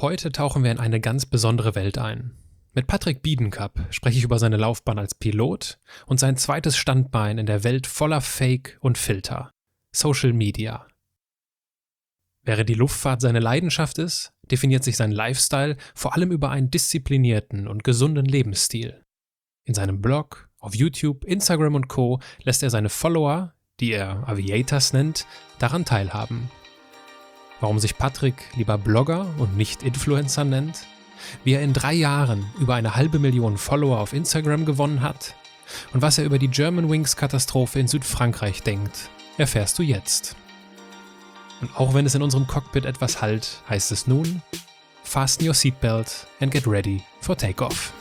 Heute tauchen wir in eine ganz besondere Welt ein. Mit Patrick Biedenkap spreche ich über seine Laufbahn als Pilot und sein zweites Standbein in der Welt voller Fake und Filter: Social Media. Während die Luftfahrt seine Leidenschaft ist, definiert sich sein Lifestyle vor allem über einen disziplinierten und gesunden Lebensstil. In seinem Blog, auf YouTube, Instagram und Co. lässt er seine Follower, die er Aviators nennt, daran teilhaben. Warum sich Patrick lieber Blogger und nicht Influencer nennt, wie er in 3 Jahren über 500.000 Follower auf Instagram gewonnen hat und was er über die Germanwings-Katastrophe in Südfrankreich denkt, erfährst du jetzt. Und auch wenn es in unserem Cockpit etwas hallt, heißt es nun: Fasten your seatbelt and get ready for takeoff.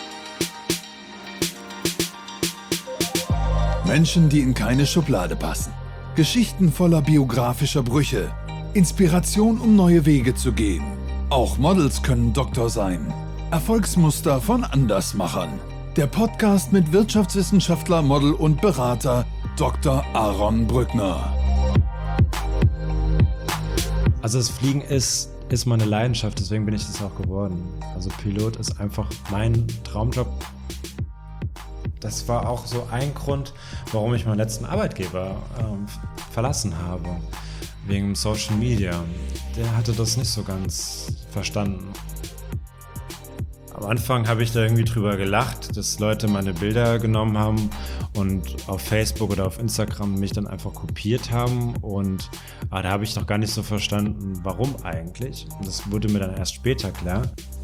Menschen, die in keine Schublade passen. Geschichten voller biografischer Brüche. Inspiration, um neue Wege zu gehen. Auch Models können Doktor sein. Erfolgsmuster von Andersmachern. Der Podcast mit Wirtschaftswissenschaftler, Model und Berater Dr. Aaron Brückner. Also das Fliegen ist meine Leidenschaft, deswegen bin ich das auch geworden. Also Pilot ist einfach mein Traumjob. Das war auch so ein Grund, warum ich meinen letzten Arbeitgeber verlassen habe. Wegen Social Media. Der hatte das nicht so ganz verstanden. Am Anfang habe ich da irgendwie drüber gelacht, dass Leute meine Bilder genommen haben und auf Facebook oder auf Instagram mich dann einfach kopiert haben. Und da habe ich noch gar nicht so verstanden, warum eigentlich. Und das wurde mir dann erst später klar.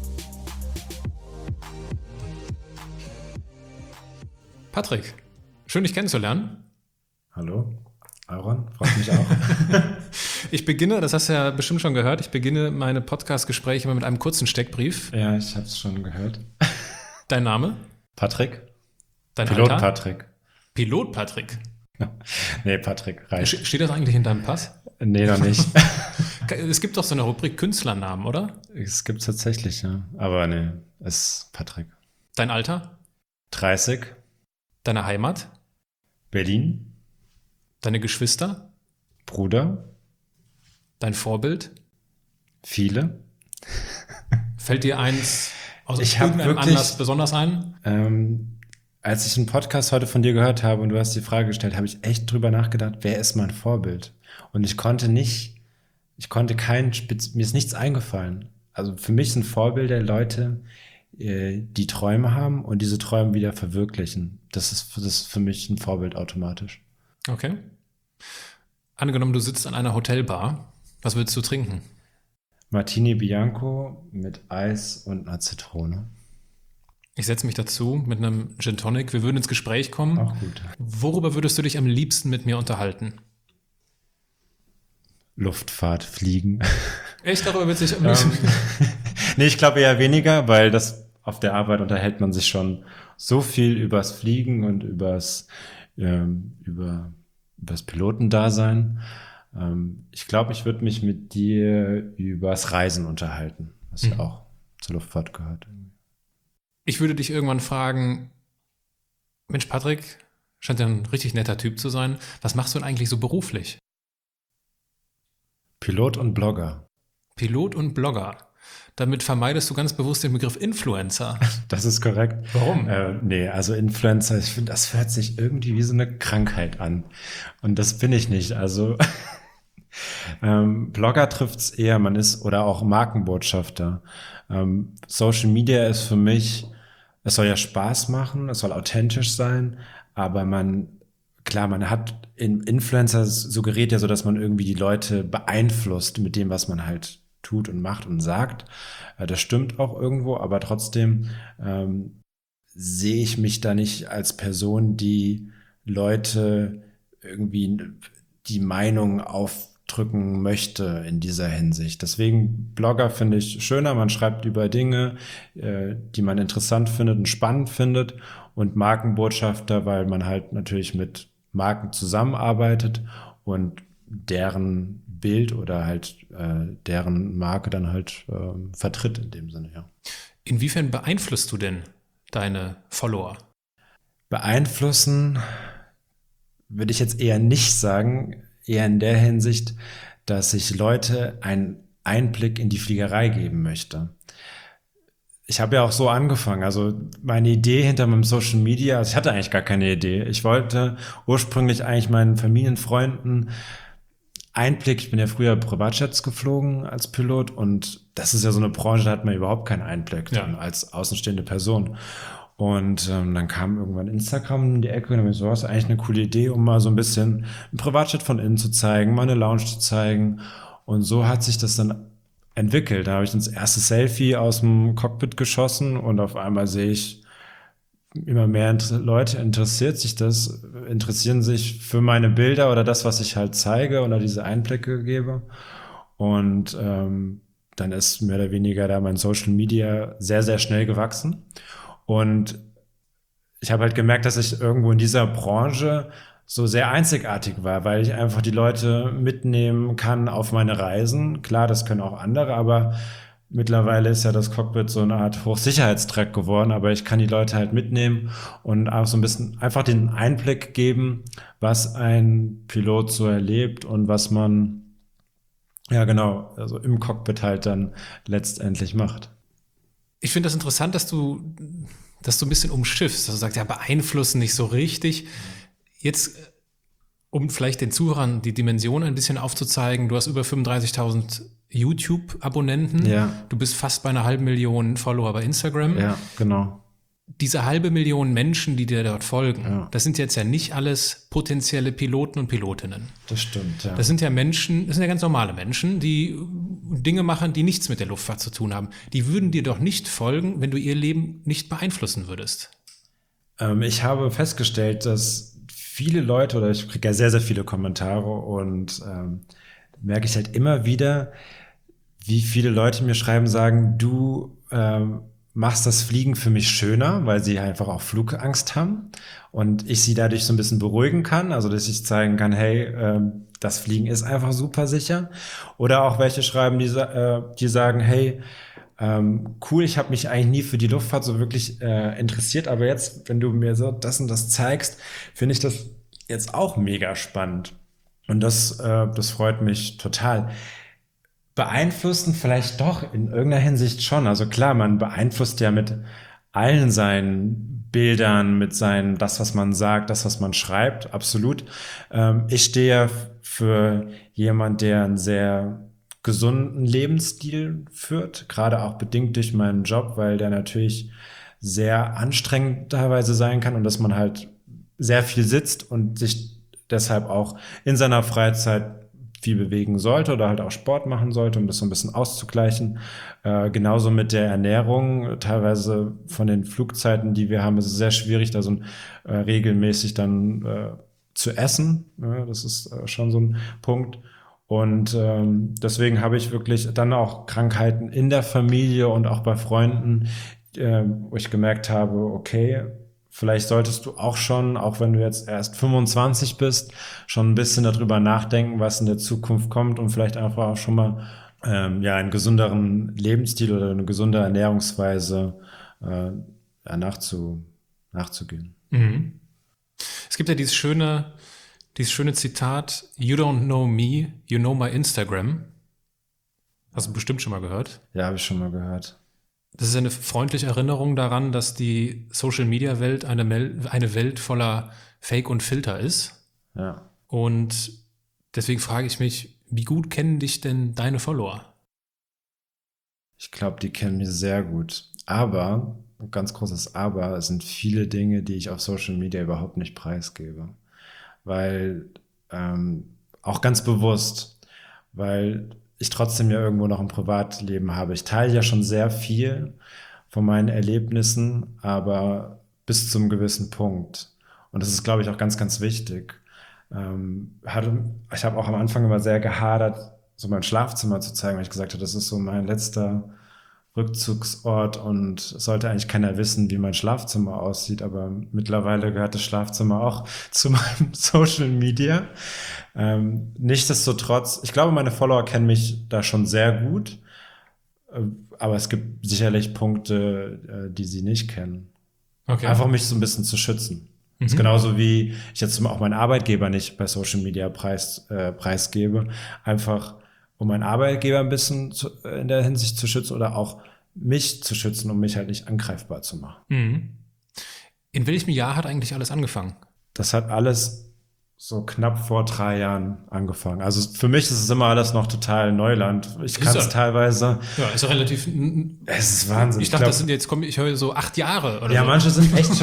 Patrick, schön dich kennenzulernen. Hallo, Aaron, freut mich auch. Ich beginne, das hast du ja bestimmt schon gehört, ich beginne meine Podcast-Gespräche immer mit einem kurzen Steckbrief. Ja, ich habe es schon gehört. Dein Name? Patrick. Dein Pilot Alter? Patrick. Pilot Patrick? Nee, Patrick reicht. Steht das eigentlich in deinem Pass? Nee, noch nicht. Es gibt doch so eine Rubrik Künstlernamen, oder? Es gibt tatsächlich, ja. Aber nee, es ist Patrick. Dein Alter? 30. Deine Heimat? Berlin. Deine Geschwister? Bruder. Dein Vorbild? Viele. Fällt dir eins aus Ich hab irgendeinem wirklich- Anlass besonders ein? Als ich einen Podcast heute von dir gehört habe und du hast die Frage gestellt, habe ich echt drüber nachgedacht, wer ist mein Vorbild? Und mir ist nichts eingefallen. Also für mich sind Vorbilder Leute, die Träume haben und diese Träume wieder verwirklichen. Das ist für mich ein Vorbild automatisch. Okay. Angenommen, du sitzt an einer Hotelbar. Was willst du trinken? Martini Bianco mit Eis und einer Zitrone. Ich setze mich dazu mit einem Gin Tonic. Wir würden ins Gespräch kommen. Auch gut. Worüber würdest du dich am liebsten mit mir unterhalten? Luftfahrt, Fliegen. Echt, darüber willst du dich am liebsten? Nee, ich glaube eher weniger, weil das auf der Arbeit unterhält man sich schon so viel übers Fliegen und übers Pilotendasein. Ich glaube, ich würde mich mit dir übers Reisen unterhalten, was ja auch zur Luftfahrt gehört. Ich würde dich irgendwann fragen, Mensch, Patrick, scheint ja ein richtig netter Typ zu sein. Was machst du denn eigentlich so beruflich? Pilot und Blogger. Pilot und Blogger. Damit vermeidest du ganz bewusst den Begriff Influencer. Das ist korrekt. Warum? Nee, also Influencer, ich finde, das hört sich irgendwie wie so eine Krankheit an. Und das bin ich nicht. Also Blogger trifft's eher, oder auch Markenbotschafter. Social Media ist für mich, es soll ja Spaß machen, es soll authentisch sein, aber man hat Influencer suggeriert ja so, dass man irgendwie die Leute beeinflusst mit dem, was man halt tut und macht und sagt. Das stimmt auch irgendwo, aber trotzdem sehe ich mich da nicht als Person, die Leute irgendwie die Meinung aufdrücken möchte in dieser Hinsicht. Deswegen Blogger finde ich schöner, man schreibt über Dinge, die man interessant findet und spannend findet, und Markenbotschafter, weil man halt natürlich mit Marken zusammenarbeitet und deren Bild oder halt deren Marke dann halt vertritt in dem Sinne, ja. Inwiefern beeinflusst du denn deine Follower? Beeinflussen würde ich jetzt eher nicht sagen, eher in der Hinsicht, dass sich Leute ein Einblick in die Fliegerei geben möchte. Ich habe ja auch so angefangen, also meine Idee hinter meinem Social Media, also ich hatte eigentlich gar keine Idee. Ich wollte ursprünglich eigentlich meinen Familienfreunden Einblick, ich bin ja früher Privatjets geflogen als Pilot und das ist ja so eine Branche, da hat man überhaupt keinen Einblick dann als außenstehende Person. Und dann kam irgendwann Instagram in die Ecke und dann habe ich so, das ist eigentlich eine coole Idee, um mal so ein bisschen ein Privatjet von innen zu zeigen, mal eine Lounge zu zeigen. Und so hat sich das dann entwickelt. Da habe ich das erste Selfie aus dem Cockpit geschossen und auf einmal sehe ich, immer mehr Leute interessieren sich für meine Bilder oder das, was ich halt zeige oder diese Einblicke gebe. Und dann ist mehr oder weniger da mein Social Media sehr, sehr schnell gewachsen. Und ich habe halt gemerkt, dass ich irgendwo in dieser Branche so sehr einzigartig war, weil ich einfach die Leute mitnehmen kann auf meine Reisen. Klar, das können auch andere, aber mittlerweile ist ja das Cockpit so eine Art Hochsicherheitstrack geworden, aber ich kann die Leute halt mitnehmen und auch so ein bisschen einfach den Einblick geben, was ein Pilot so erlebt und was man, ja genau, also im Cockpit halt dann letztendlich macht. Ich finde das interessant, dass du ein bisschen umschiffst, dass du sagst, ja, beeinflussen nicht so richtig. Jetzt, um vielleicht den Zuhörern die Dimension ein bisschen aufzuzeigen, du hast über 35.000 YouTube-Abonnenten. Ja. Du bist fast bei 500.000 Follower bei Instagram. Ja, genau. Diese 500.000 Menschen, die dir dort folgen, das sind jetzt ja nicht alles potenzielle Piloten und Pilotinnen. Das stimmt, ja. Das sind ja Menschen, das sind ja ganz normale Menschen, die Dinge machen, die nichts mit der Luftfahrt zu tun haben. Die würden dir doch nicht folgen, wenn du ihr Leben nicht beeinflussen würdest. Ich habe festgestellt, dass viele Leute, oder ich kriege ja sehr, sehr viele Kommentare und merke ich halt immer wieder, wie viele Leute mir schreiben, sagen, du machst das Fliegen für mich schöner, weil sie einfach auch Flugangst haben und ich sie dadurch so ein bisschen beruhigen kann, also dass ich zeigen kann, hey, das Fliegen ist einfach super sicher. Oder auch welche schreiben, die sagen, hey, cool, ich habe mich eigentlich nie für die Luftfahrt so wirklich interessiert, aber jetzt, wenn du mir so das und das zeigst, finde ich das jetzt auch mega spannend. Und das freut mich total. Beeinflussen vielleicht doch in irgendeiner Hinsicht schon. Also klar, man beeinflusst ja mit allen seinen Bildern, mit das, was man sagt, das, was man schreibt, absolut. Ich stehe ja für jemand, der einen sehr gesunden Lebensstil führt, gerade auch bedingt durch meinen Job, weil der natürlich sehr anstrengend teilweise sein kann und dass man halt sehr viel sitzt und sich deshalb auch in seiner Freizeit viel bewegen sollte oder halt auch Sport machen sollte, um das so ein bisschen auszugleichen. Genauso mit der Ernährung. Teilweise von den Flugzeiten, die wir haben, ist es sehr schwierig, da so regelmäßig dann zu essen. Ja, das ist schon so ein Punkt. Und deswegen habe ich wirklich dann auch Krankheiten in der Familie und auch bei Freunden, wo ich gemerkt habe, okay, vielleicht solltest du auch schon, auch wenn du jetzt erst 25 bist, schon ein bisschen darüber nachdenken, was in der Zukunft kommt und vielleicht einfach auch schon mal einen gesünderen Lebensstil oder eine gesunde Ernährungsweise nachzugehen. Mhm. Es gibt ja dieses schöne Zitat, You don't know me, you know my Instagram. Hast du bestimmt schon mal gehört? Ja, habe ich schon mal gehört. Das ist eine freundliche Erinnerung daran, dass die Social-Media-Welt eine Welt voller Fake und Filter ist. Ja. Und deswegen frage ich mich, wie gut kennen dich denn deine Follower? Ich glaube, die kennen mich sehr gut. Aber, ein ganz großes Aber, es sind viele Dinge, die ich auf Social Media überhaupt nicht preisgebe. Weil, auch ganz bewusst, weil ich trotzdem ja irgendwo noch ein Privatleben habe. Ich teile ja schon sehr viel von meinen Erlebnissen, aber bis zum gewissen Punkt. Und das ist, glaube ich, auch ganz, ganz wichtig. Ich habe auch am Anfang immer sehr gehadert, so mein Schlafzimmer zu zeigen, weil ich gesagt habe, das ist so mein letzter Rückzugsort und es sollte eigentlich keiner wissen, wie mein Schlafzimmer aussieht, aber mittlerweile gehört das Schlafzimmer auch zu meinem Social Media. Nichtsdestotrotz, ich glaube, meine Follower kennen mich da schon sehr gut, aber es gibt sicherlich Punkte, die sie nicht kennen. Okay. Einfach mich so ein bisschen zu schützen. Das ist genauso wie ich jetzt auch meinen Arbeitgeber nicht bei Social Media preisgebe, einfach um meinen Arbeitgeber ein bisschen in der Hinsicht zu schützen oder auch mich zu schützen, um mich halt nicht angreifbar zu machen. Mhm. In welchem Jahr hat eigentlich alles angefangen? Das hat alles so knapp vor 3 Jahren angefangen. Also für mich ist es immer alles noch total Neuland. Ich kann es teilweise. Ja, ist ja relativ. Es ist Wahnsinn. Ich dachte, ich höre so 8 Jahre oder ja, so. manche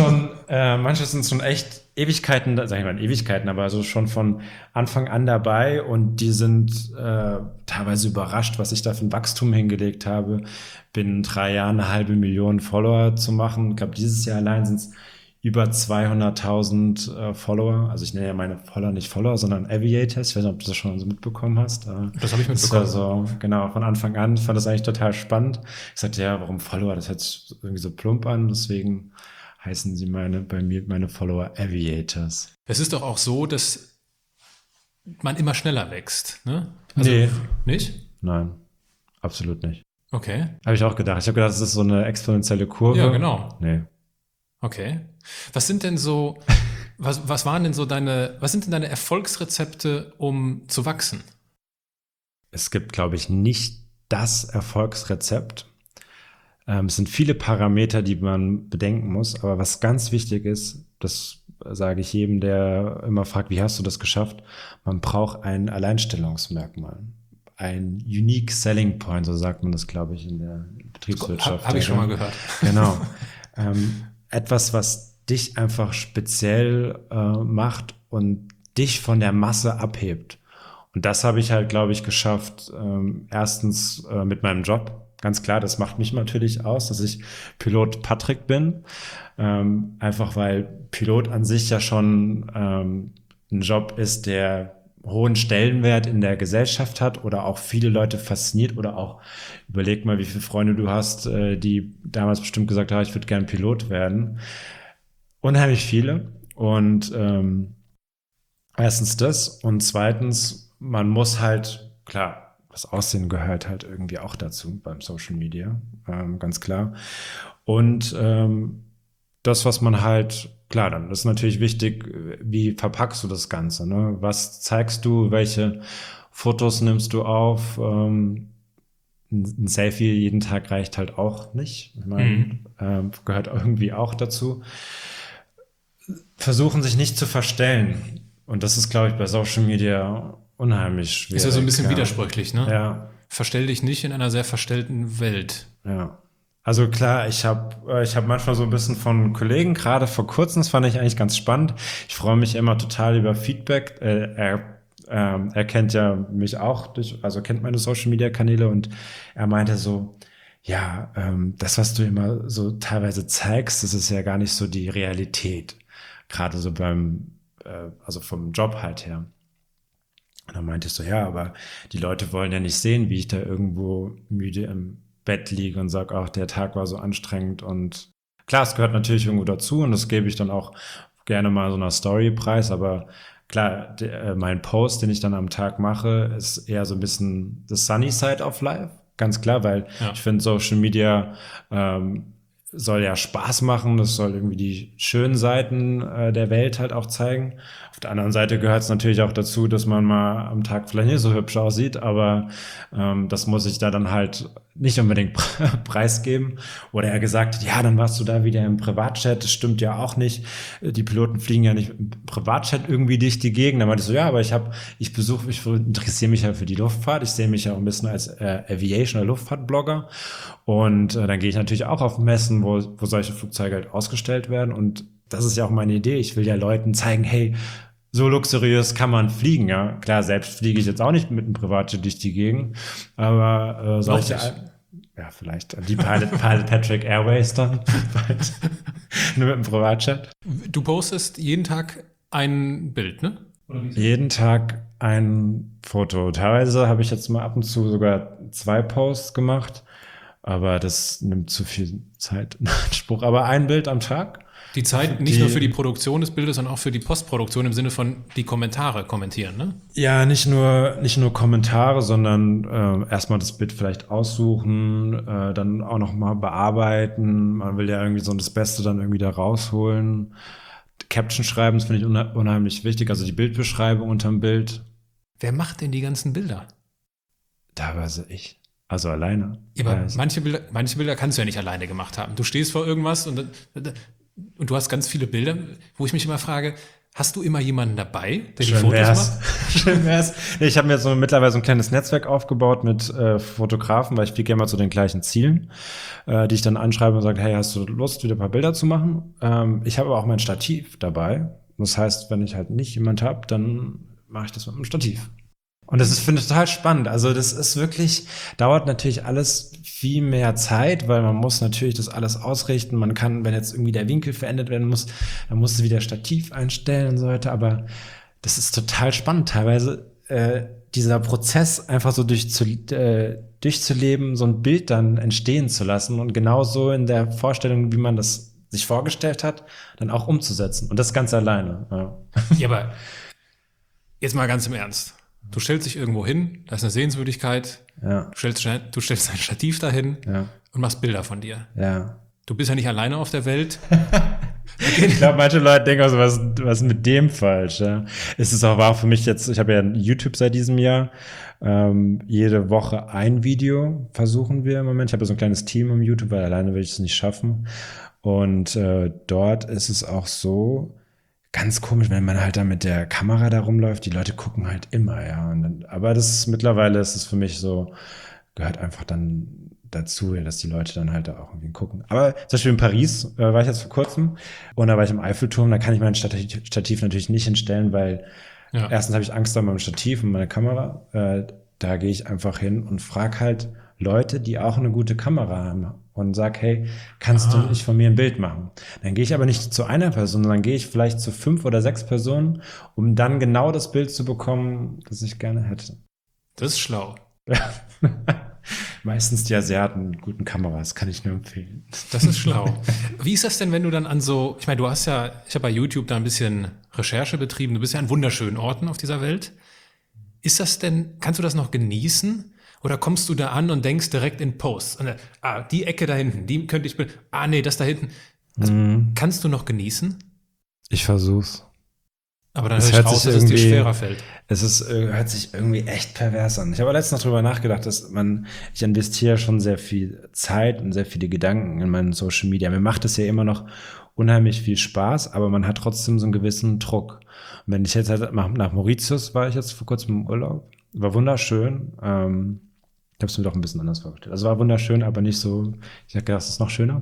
sind schon echt Ewigkeiten, sag ich mal Ewigkeiten, aber so schon von Anfang an dabei und die sind teilweise überrascht, was ich da für ein Wachstum hingelegt habe. Binnen 3 Jahren 500.000 Follower zu machen. Ich glaube, dieses Jahr allein sind es über 200.000 Follower. Also ich nenne ja meine Follower nicht Follower, sondern Aviators. Ich weiß nicht, ob du das schon so mitbekommen hast. Das habe ich mitbekommen. Also genau, von Anfang an fand das eigentlich total spannend. Ich sagte, ja, warum Follower? Das hört sich irgendwie so plump an. Deswegen heißen sie bei mir meine Follower Aviators. Es ist doch auch so, dass man immer schneller wächst, ne? Also, nee. Nicht? Nein, absolut nicht. Okay. Habe ich auch gedacht. Ich habe gedacht, das ist so eine exponentielle Kurve. Ja, genau. Nee. Okay. Was sind denn so, was sind denn deine Erfolgsrezepte, um zu wachsen? Es gibt, glaube ich, nicht das Erfolgsrezept. Es sind viele Parameter, die man bedenken muss, aber was ganz wichtig ist, das sage ich jedem, der immer fragt, wie hast du das geschafft? Man braucht ein Alleinstellungsmerkmal. Ein Unique Selling Point, so sagt man das, glaube ich, in der Betriebswirtschaft. Habe ich schon mal gehört. Genau. Etwas, was dich einfach speziell macht und dich von der Masse abhebt. Und das habe ich halt, glaube ich, geschafft. Erstens mit meinem Job. Ganz klar, das macht mich natürlich aus, dass ich Pilot Patrick bin. Einfach weil Pilot an sich ja schon ein Job ist, der hohen Stellenwert in der Gesellschaft hat oder auch viele Leute fasziniert oder auch, überleg mal, wie viele Freunde du hast, die damals bestimmt gesagt haben, ich würde gerne Pilot werden. Unheimlich viele. Und erstens das und zweitens, man muss halt, klar, das Aussehen gehört halt irgendwie auch dazu beim Social Media, ganz klar. Und das, was man halt, klar, dann ist natürlich wichtig, wie verpackst du das Ganze, ne? Was zeigst du, welche Fotos nimmst du auf? Ein Selfie jeden Tag reicht halt auch nicht. Ich meine, gehört irgendwie auch dazu. Versuchen sich nicht zu verstellen. Und das ist, glaube ich, bei Social Media unheimlich schwierig. Ist ja so ein bisschen widersprüchlich, ne? Ja. Verstell dich nicht in einer sehr verstellten Welt. Ja. Also klar, ich hab manchmal so ein bisschen von Kollegen, gerade vor kurzem, das fand ich eigentlich ganz spannend. Ich freue mich immer total über Feedback. Er kennt ja mich auch, also kennt meine Social-Media-Kanäle und er meinte so, ja, das, was du immer so teilweise zeigst, das ist ja gar nicht so die Realität. Gerade so also vom Job halt her. Und dann meinte ich so, ja, aber die Leute wollen ja nicht sehen, wie ich da irgendwo müde im Bett liege und sage, ach, der Tag war so anstrengend. Und klar, es gehört natürlich irgendwo dazu und das gebe ich dann auch gerne mal so einer Story preis, aber klar, mein Post, den ich dann am Tag mache, ist eher so ein bisschen the sunny side of life, ganz klar, weil ich finde, Social Media soll ja Spaß machen, das soll irgendwie die schönen Seiten der Welt halt auch zeigen. Auf der anderen Seite gehört es natürlich auch dazu, dass man mal am Tag vielleicht nicht so hübsch aussieht, aber das muss ich da dann halt nicht unbedingt preisgeben. Oder er gesagt hat, ja, dann warst du da wieder im Privatchat, das stimmt ja auch nicht. Die Piloten fliegen ja nicht im Privatchat irgendwie durch die Gegend. Dann meinte ich so, ja, aber ich interessiere mich ja für die Luftfahrt. Ich sehe mich ja auch ein bisschen als Aviation- oder Luftfahrtblogger. Und dann gehe ich natürlich auch auf Messen, wo solche Flugzeuge halt ausgestellt werden. Und das ist ja auch meine Idee. Ich will ja Leuten zeigen, hey, so luxuriös kann man fliegen, ja. Klar, selbst fliege ich jetzt auch nicht mit einem Privatjet durch die Gegend, aber solche, ja, vielleicht die Pilot Patrick Airways dann, nur mit einem Privatjet. Du postest jeden Tag ein Bild, ne? Jeden Tag ein Foto. Teilweise habe ich jetzt mal ab und zu sogar 2 Posts gemacht, aber das nimmt zu viel Zeit in Anspruch. Aber ein Bild am Tag. Die Zeit nicht nur für die Produktion des Bildes, sondern auch für die Postproduktion im Sinne von die Kommentare kommentieren, ne? Ja, nicht nur Kommentare, sondern erstmal das Bild vielleicht aussuchen, dann auch nochmal bearbeiten. Man will ja irgendwie so das Beste dann irgendwie da rausholen. Caption schreiben, das finde ich unheimlich wichtig, also die Bildbeschreibung unterm Bild. Wer macht denn die ganzen Bilder? Teilweise ich. Also alleine. Ja, aber Ja, manche Bilder kannst du ja nicht alleine gemacht haben. Du stehst vor irgendwas und du hast ganz viele Bilder, wo ich mich immer frage, hast du immer jemanden dabei, der die Fotos macht? Schön wär's. Nee, ich habe mir mittlerweile so ein kleines Netzwerk aufgebaut mit Fotografen, weil ich fliege immer zu den gleichen Zielen, die ich dann anschreibe und sage, hey, hast du Lust, wieder ein paar Bilder zu machen? Ich habe aber auch mein Stativ dabei. Das heißt, wenn ich halt nicht jemand habe, dann mache ich das mit dem Stativ. Und das finde ich total spannend. Also das ist wirklich, dauert natürlich alles viel mehr Zeit, weil man muss natürlich das alles ausrichten. Man kann, wenn jetzt irgendwie der Winkel verändert werden muss, dann musst du wieder Stativ einstellen und so weiter. Aber das ist total spannend. Teilweise dieser Prozess einfach so durchzuleben, so ein Bild dann entstehen zu lassen und genauso in der Vorstellung, wie man das sich vorgestellt hat, dann auch umzusetzen. Und das ganz alleine. Ja, Ja, aber jetzt mal ganz im Ernst. Du stellst dich irgendwo hin, da ist eine Sehenswürdigkeit, ja, du stellst dein Stativ dahin ja, und machst Bilder von dir. ja. Du bist ja nicht alleine auf der Welt. Ich glaube, manche Leute denken auch so, was ist mit dem falsch? Ja? War auch für mich jetzt, ich habe ja YouTube seit diesem Jahr, jede Woche ein Video versuchen wir im Moment. Ich habe ja so ein kleines Team im YouTube, weil alleine will ich es nicht schaffen. Und dort ist es auch so, ganz komisch, wenn man halt da mit der Kamera da rumläuft, die Leute gucken halt immer, ja. Aber mittlerweile ist es für mich so, gehört einfach dann dazu, ja, dass die Leute dann halt da auch irgendwie gucken. Aber zum Beispiel in Paris war ich jetzt vor kurzem und da war ich im Eiffelturm, da kann ich mein Stativ natürlich nicht hinstellen, weil erstens habe ich Angst vor meinem Stativ und meiner Kamera. Da gehe ich einfach hin und frage halt Leute, die auch eine gute Kamera haben und sag, hey, kannst du nicht von mir ein Bild machen? Dann gehe ich aber nicht zu einer Person, sondern gehe ich vielleicht zu 5 oder 6 Personen, um dann genau das Bild zu bekommen, das ich gerne hätte. Das ist schlau. Meistens die Asiaten mit guten Kameras, kann ich nur empfehlen. Das ist schlau. Wie ist das denn, wenn du dann ich meine, ich habe bei YouTube da ein bisschen Recherche betrieben, du bist ja an wunderschönen Orten auf dieser Welt. Kannst du das noch genießen? Oder kommst du da an und denkst direkt in Posts? Die Ecke da hinten, die könnte ich nee, das da hinten. Also, kannst du noch genießen? Ich versuch's. Aber dann höre ich raus, dass es dir schwerer fällt. Hört sich irgendwie echt pervers an. Ich habe letztens noch drüber nachgedacht, ich investiere schon sehr viel Zeit und sehr viele Gedanken in meinen Social Media. Mir macht es ja immer noch unheimlich viel Spaß, aber man hat trotzdem so einen gewissen Druck. Und wenn ich jetzt halt nach Mauritius war ich jetzt vor kurzem im Urlaub, war wunderschön. Ich habe es mir doch ein bisschen anders vorgestellt. Also war wunderschön, aber nicht so, ich habe gedacht, es ist noch schöner.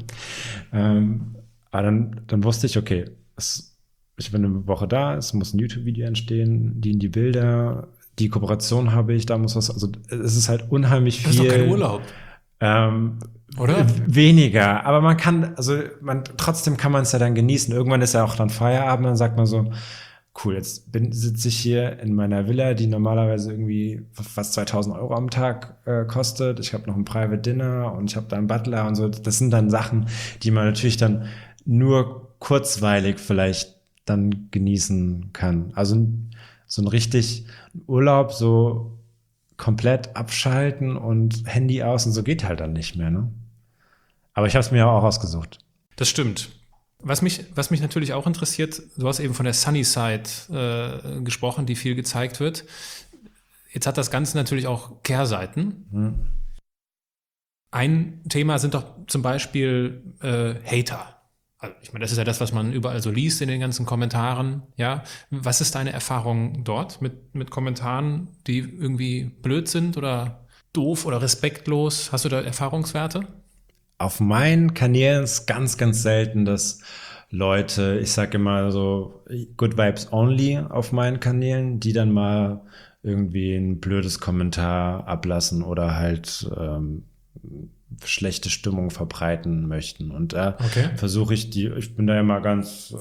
Aber dann wusste ich, okay, ich bin eine Woche da, es muss ein YouTube-Video entstehen, die Bilder, die Kooperation habe ich, da muss was, also es ist halt unheimlich viel. Das ist doch kein Urlaub. Oder? Weniger, aber trotzdem kann man es ja dann genießen. Irgendwann ist ja auch dann Feierabend, dann sagt man so, cool, jetzt sitze ich hier in meiner Villa, die normalerweise irgendwie fast 2.000 Euro am Tag kostet. Ich habe noch ein Private Dinner und ich habe da einen Butler und so. Das sind dann Sachen, die man natürlich dann nur kurzweilig vielleicht dann genießen kann. Also so ein richtig Urlaub, so komplett abschalten und Handy aus und so geht halt dann nicht mehr, ne? Aber ich habe es mir ja auch ausgesucht. Das stimmt. Was mich natürlich auch interessiert, du hast eben von der Sunny Side gesprochen, die viel gezeigt wird. Jetzt hat das Ganze natürlich auch Kehrseiten. Ein Thema sind doch zum Beispiel Hater. Also ich meine, das ist ja das, was man überall so liest in den ganzen Kommentaren. Ja, was ist deine Erfahrung dort mit Kommentaren, die irgendwie blöd sind oder doof oder respektlos? Hast du da Erfahrungswerte? Auf meinen Kanälen ist ganz, ganz selten, dass Leute, ich sage immer so Good Vibes Only auf meinen Kanälen, die dann mal irgendwie ein blödes Kommentar ablassen oder halt schlechte Stimmung verbreiten möchten. Und da versuche ich bin da immer ganz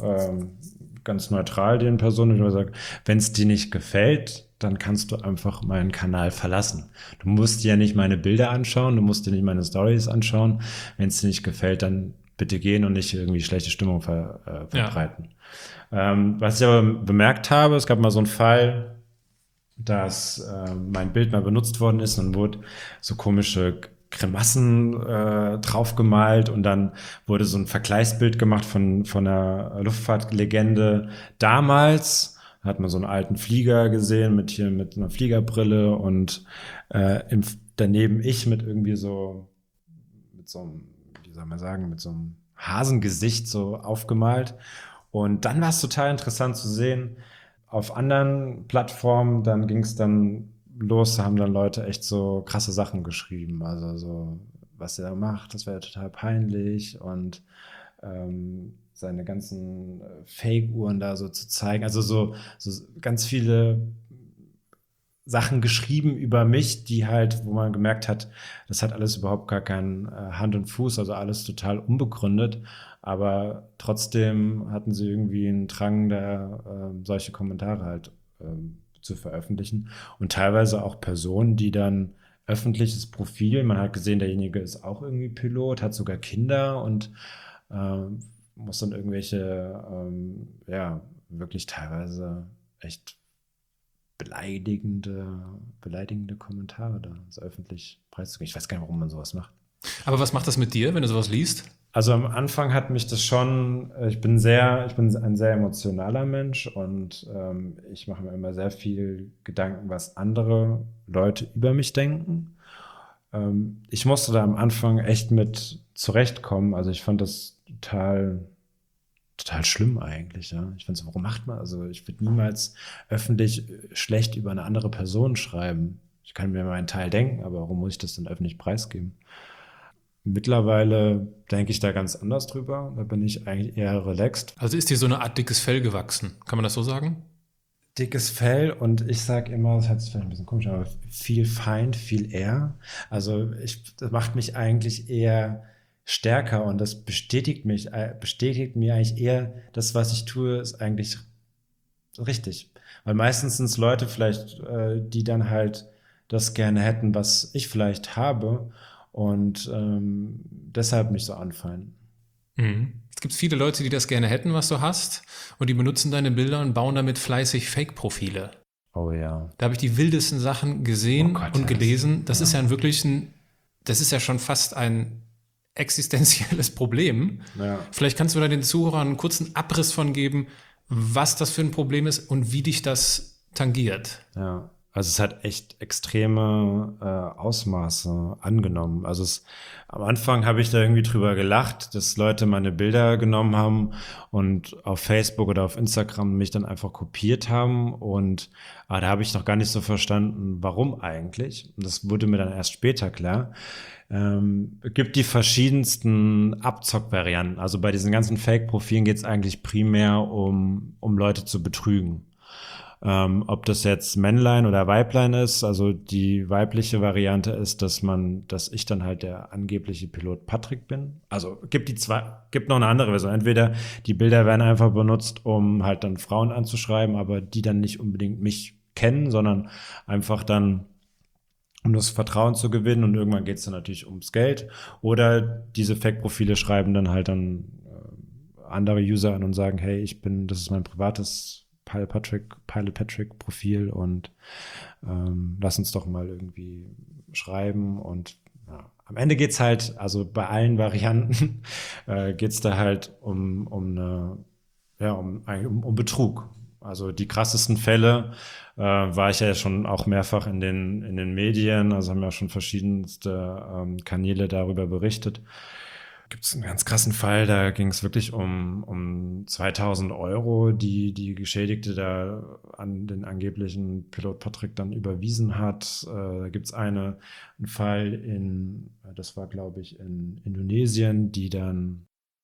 neutral den Personen, ich sage, wenn es dir nicht gefällt, dann kannst du einfach meinen Kanal verlassen. Du musst dir ja nicht meine Bilder anschauen, du musst dir nicht meine Stories anschauen. Wenn es dir nicht gefällt, dann bitte gehen und nicht irgendwie schlechte Stimmung verbreiten. Ja. Was ich aber bemerkt habe, es gab mal so einen Fall, dass mein Bild mal benutzt worden ist und wurde so komische Grimassen draufgemalt und dann wurde so ein Vergleichsbild gemacht von einer Luftfahrtlegende damals. hat man so einen alten Flieger gesehen mit einer Fliegerbrille und daneben ich mit irgendwie mit so einem, wie soll man sagen, mit so einem Hasengesicht so aufgemalt. Und dann war es total interessant zu sehen, auf anderen Plattformen, dann ging es dann los, da haben dann Leute echt so krasse Sachen geschrieben. Also so, was er da macht, das wäre total peinlich und seine ganzen Fake-Uhren da so zu zeigen. Also so ganz viele Sachen geschrieben über mich, die halt, wo man gemerkt hat, das hat alles überhaupt gar keinen Hand und Fuß, also alles total unbegründet. Aber trotzdem hatten sie irgendwie einen Drang, da solche Kommentare halt zu veröffentlichen. Und teilweise auch Personen, die dann öffentliches Profil, man hat gesehen, derjenige ist auch irgendwie Pilot, hat sogar Kinder und muss dann irgendwelche, wirklich teilweise echt beleidigende Kommentare da so öffentlich preiszugeben. Ich weiß gar nicht, warum man sowas macht. Aber was macht das mit dir, wenn du sowas liest? Also am Anfang hat mich das schon, ich bin ein sehr emotionaler Mensch und ich mache mir immer sehr viel Gedanken, was andere Leute über mich denken. Ich musste da am Anfang echt mit zurechtkommen. Also ich fand das total schlimm eigentlich. Ja. Ich finde so, warum macht man? Also ich würde niemals öffentlich schlecht über eine andere Person schreiben. Ich kann mir meinen Teil denken, aber warum muss ich das denn öffentlich preisgeben? Mittlerweile denke ich da ganz anders drüber. Da bin ich eigentlich eher relaxed. Also ist dir so eine Art dickes Fell gewachsen? Kann man das so sagen? Dickes Fell und ich sage immer, das hört sich vielleicht ein bisschen komisch an, aber viel Feind, viel eher. Also das macht mich eigentlich eher stärker und das bestätigt mir eigentlich eher, das, was ich tue, ist eigentlich richtig. Weil meistens sind es Leute vielleicht, die dann halt das gerne hätten, was ich vielleicht habe und deshalb mich so anfeinden. Mhm. Es gibt viele Leute, die das gerne hätten, was du hast, und die benutzen deine Bilder und bauen damit fleißig Fake-Profile. Oh ja. Da habe ich die wildesten Sachen gesehen und gelesen. Das ist ja das ist ja schon fast ein existenzielles Problem. Ja. Vielleicht kannst du da den Zuhörern einen kurzen Abriss von geben, was das für ein Problem ist und wie dich das tangiert. Ja. Also es hat echt extreme Ausmaße angenommen. Also am Anfang habe ich da irgendwie drüber gelacht, dass Leute meine Bilder genommen haben und auf Facebook oder auf Instagram mich dann einfach kopiert haben. Und da habe ich noch gar nicht so verstanden, warum eigentlich. Und das wurde mir dann erst später klar. Es gibt die verschiedensten Abzockvarianten. Also bei diesen ganzen Fake-Profilen geht es eigentlich primär um Leute zu betrügen. Ob das jetzt Männlein oder Weiblein ist, also die weibliche Variante ist, dass ich dann halt der angebliche Pilot Patrick bin. Also gibt noch eine andere Version. Entweder die Bilder werden einfach benutzt, um halt dann Frauen anzuschreiben, aber die dann nicht unbedingt mich kennen, sondern einfach dann, um das Vertrauen zu gewinnen, und irgendwann geht es dann natürlich ums Geld. Oder diese Fake-Profile schreiben dann halt dann andere User an und sagen, hey, das ist mein privates Pilot Patrick Profil und lass uns doch mal irgendwie schreiben. Und ja, am Ende geht's halt, also bei allen Varianten geht's da halt um Betrug. Also die krassesten Fälle war ich ja schon auch mehrfach in den Medien, also haben ja schon verschiedenste Kanäle darüber berichtet. Gibt es einen ganz krassen Fall, da ging es wirklich um 2.000 €, die Geschädigte da an den angeblichen Pilot Patrick dann überwiesen hat. Da gibt es einen Fall das war glaube ich in Indonesien, die sind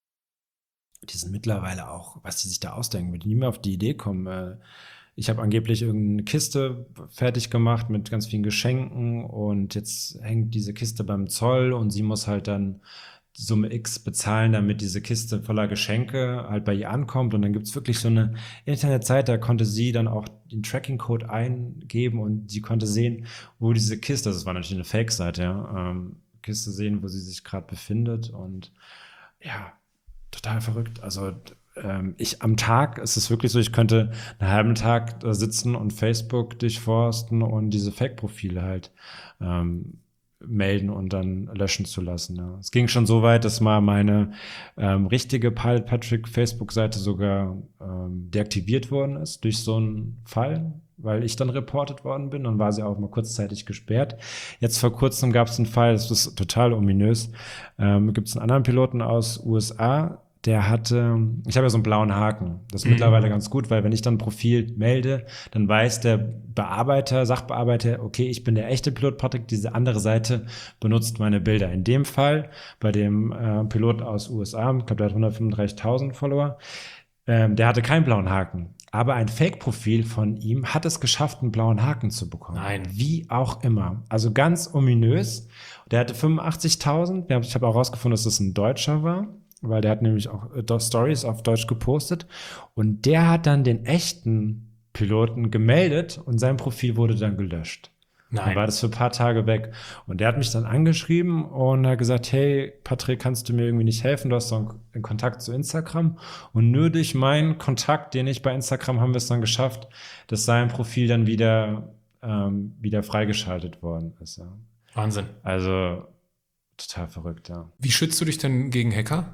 mittlerweile auch, was die sich da ausdenken, wenn die nie mehr auf die Idee kommen. Ich habe angeblich irgendeine Kiste fertig gemacht mit ganz vielen Geschenken und jetzt hängt diese Kiste beim Zoll und sie muss halt dann Summe X bezahlen, damit diese Kiste voller Geschenke halt bei ihr ankommt. Und dann gibt es wirklich so eine Internetseite, da konnte sie dann auch den Tracking-Code eingeben und sie konnte sehen, wo diese Kiste, das war natürlich eine Fake-Seite, ja, Kiste sehen, wo sie sich gerade befindet. Und ja, total verrückt. Also am Tag ist es wirklich so, ich könnte einen halben Tag da sitzen und Facebook durchforsten und diese Fake-Profile halt melden und dann löschen zu lassen. Ja. Es ging schon so weit, dass mal meine richtige Pilot Patrick Facebook-Seite sogar deaktiviert worden ist durch so einen Fall, weil ich dann reportet worden bin. Dann war sie auch mal kurzzeitig gesperrt. Jetzt vor kurzem gab es einen Fall, das ist total ominös. Gibt es einen anderen Piloten aus USA, der hatte, ich habe ja so einen blauen Haken. Das ist mittlerweile ganz gut, weil wenn ich dann ein Profil melde, dann weiß der Sachbearbeiter, okay, ich bin der echte Pilot Patrick, diese andere Seite benutzt meine Bilder. In dem Fall, bei dem Piloten aus USA, ich glaube, der hat 135.000 Follower, der hatte keinen blauen Haken. Aber ein Fake-Profil von ihm hat es geschafft, einen blauen Haken zu bekommen. Nein. Wie auch immer. Also ganz ominös. Der hatte 85.000. Ich habe auch rausgefunden, dass das ein Deutscher war, weil der hat nämlich auch Stories auf Deutsch gepostet. Und der hat dann den echten Piloten gemeldet und sein Profil wurde dann gelöscht. Dann war das für ein paar Tage weg. Und der hat mich dann angeschrieben und hat gesagt, hey, Patrick, kannst du mir irgendwie nicht helfen? Du hast doch einen Kontakt zu Instagram. Und nur durch meinen Kontakt, den ich bei Instagram, haben wir es dann geschafft, dass sein Profil dann wieder freigeschaltet worden ist. Ja. Wahnsinn. Also total verrückt, ja. Wie schützt du dich denn gegen Hacker?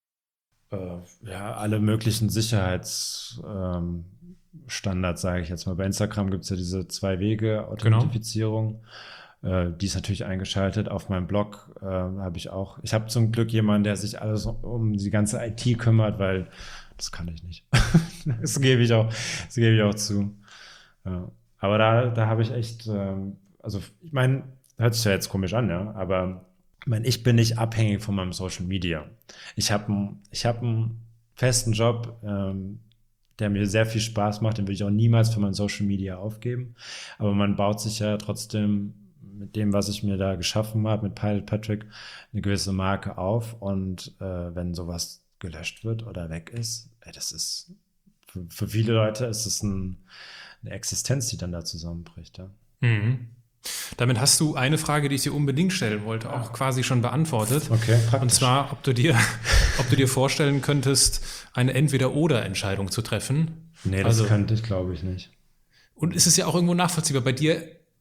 Ja, alle möglichen Sicherheitsstandards, sage ich jetzt mal. Bei Instagram gibt es ja diese 2-Wege-Authentifizierung. Die ist natürlich eingeschaltet. Auf meinem Blog habe ich auch. Ich habe zum Glück jemanden, der sich alles um die ganze IT kümmert, weil das kann ich nicht. Das gebe ich auch zu. Ja. Aber da habe ich echt, also ich meine, hört sich ja jetzt komisch an, ja, aber ich bin nicht abhängig von meinem Social Media. Ich habe einen festen Job, der mir sehr viel Spaß macht, den würde ich auch niemals für mein Social Media aufgeben. Aber man baut sich ja trotzdem mit dem, was ich mir da geschaffen habe, mit Pilot Patrick, eine gewisse Marke auf. Und wenn sowas gelöscht wird oder weg ist, das ist für viele Leute ist es eine Existenz, die dann da zusammenbricht. Ja. Mhm. Damit hast du eine Frage, die ich dir unbedingt stellen wollte, auch quasi schon beantwortet. Okay, praktisch. Und zwar, ob du dir vorstellen könntest, eine Entweder-Oder-Entscheidung zu treffen. Nee, das könnte ich, glaube ich, nicht. Und es ist ja auch irgendwo nachvollziehbar. Bei dir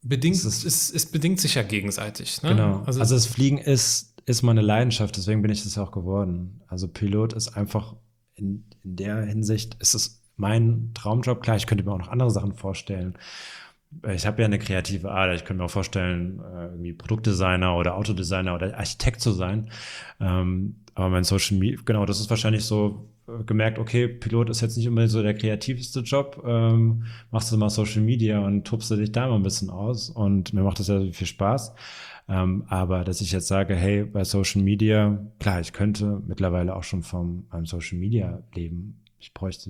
es bedingt sich ja gegenseitig. Ne? Genau. Also das Fliegen ist meine Leidenschaft, deswegen bin ich das auch geworden. Also Pilot ist einfach in der Hinsicht, ist es mein Traumjob. Klar, ich könnte mir auch noch andere Sachen vorstellen. Ich habe ja eine kreative Ader. Ich könnte mir auch vorstellen, irgendwie Produktdesigner oder Autodesigner oder Architekt zu sein. Aber mein Social Media, genau, das ist wahrscheinlich so gemerkt, okay, Pilot ist jetzt nicht unbedingt so der kreativste Job. Machst du mal Social Media und tobst du dich da mal ein bisschen aus. Und mir macht das ja viel Spaß. Aber dass ich jetzt sage, hey, bei Social Media, klar, ich könnte mittlerweile auch schon von einem Social Media leben. Ich bräuchte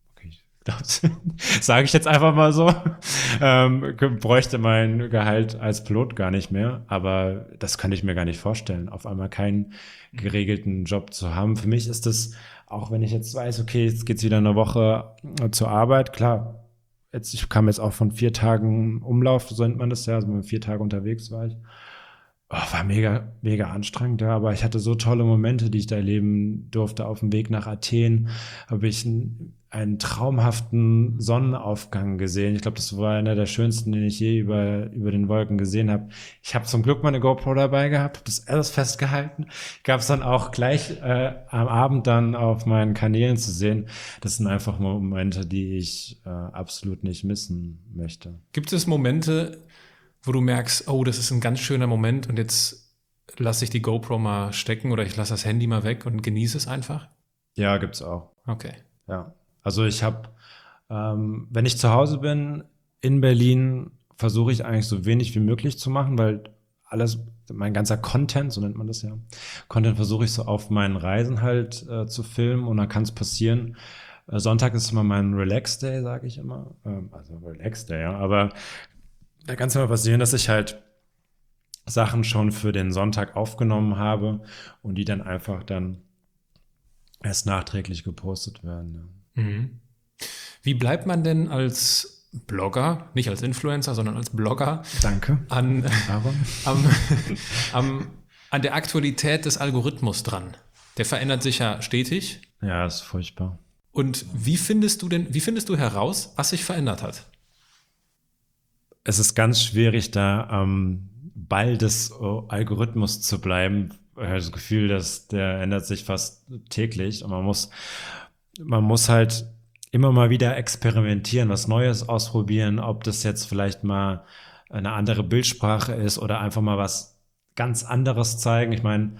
sage ich jetzt einfach mal so, bräuchte mein Gehalt als Pilot gar nicht mehr, aber das könnte ich mir gar nicht vorstellen, auf einmal keinen geregelten Job zu haben. Für mich ist das, auch wenn ich jetzt weiß, okay, jetzt geht's wieder eine Woche zur Arbeit, klar, ich kam jetzt auch von 4 Tagen Umlauf, so nennt man das ja, also 4 Tage unterwegs war ich. War mega, mega anstrengend, ja, aber ich hatte so tolle Momente, die ich da erleben durfte. Auf dem Weg nach Athen habe ich einen traumhaften Sonnenaufgang gesehen. Ich glaube, das war einer der schönsten, den ich je über den Wolken gesehen habe. Ich habe zum Glück meine GoPro dabei gehabt, habe das alles festgehalten. Gab es dann auch gleich am Abend dann auf meinen Kanälen zu sehen. Das sind einfach Momente, die ich absolut nicht missen möchte. Gibt es Momente, wo du merkst, oh, das ist ein ganz schöner Moment und jetzt lasse ich die GoPro mal stecken oder ich lasse das Handy mal weg und genieße es einfach? Ja, gibt's auch. Okay. Ja, also ich habe, wenn ich zu Hause bin in Berlin, versuche ich eigentlich so wenig wie möglich zu machen, weil mein ganzer Content, so nennt man das ja, Content versuche ich so auf meinen Reisen halt zu filmen und dann kann es passieren. Sonntag ist immer mein Relax-Day, sage ich immer. Also Relax-Day, ja, aber da kann es immer passieren, dass ich halt Sachen schon für den Sonntag aufgenommen habe und die dann einfach dann erst nachträglich gepostet werden. Ja. Mhm. Wie bleibt man denn als Blogger, nicht als Influencer, sondern als Blogger Danke. an der Aktualität des Algorithmus dran? Der verändert sich ja stetig. Ja, ist furchtbar. Und wie findest du heraus, was sich verändert hat? Es ist ganz schwierig, da Ball des Algorithmus zu bleiben. Ich habe das Gefühl, dass der ändert sich fast täglich und man muss halt immer mal wieder experimentieren, was Neues ausprobieren, ob das jetzt vielleicht mal eine andere Bildsprache ist oder einfach mal was ganz anderes zeigen. Ich meine,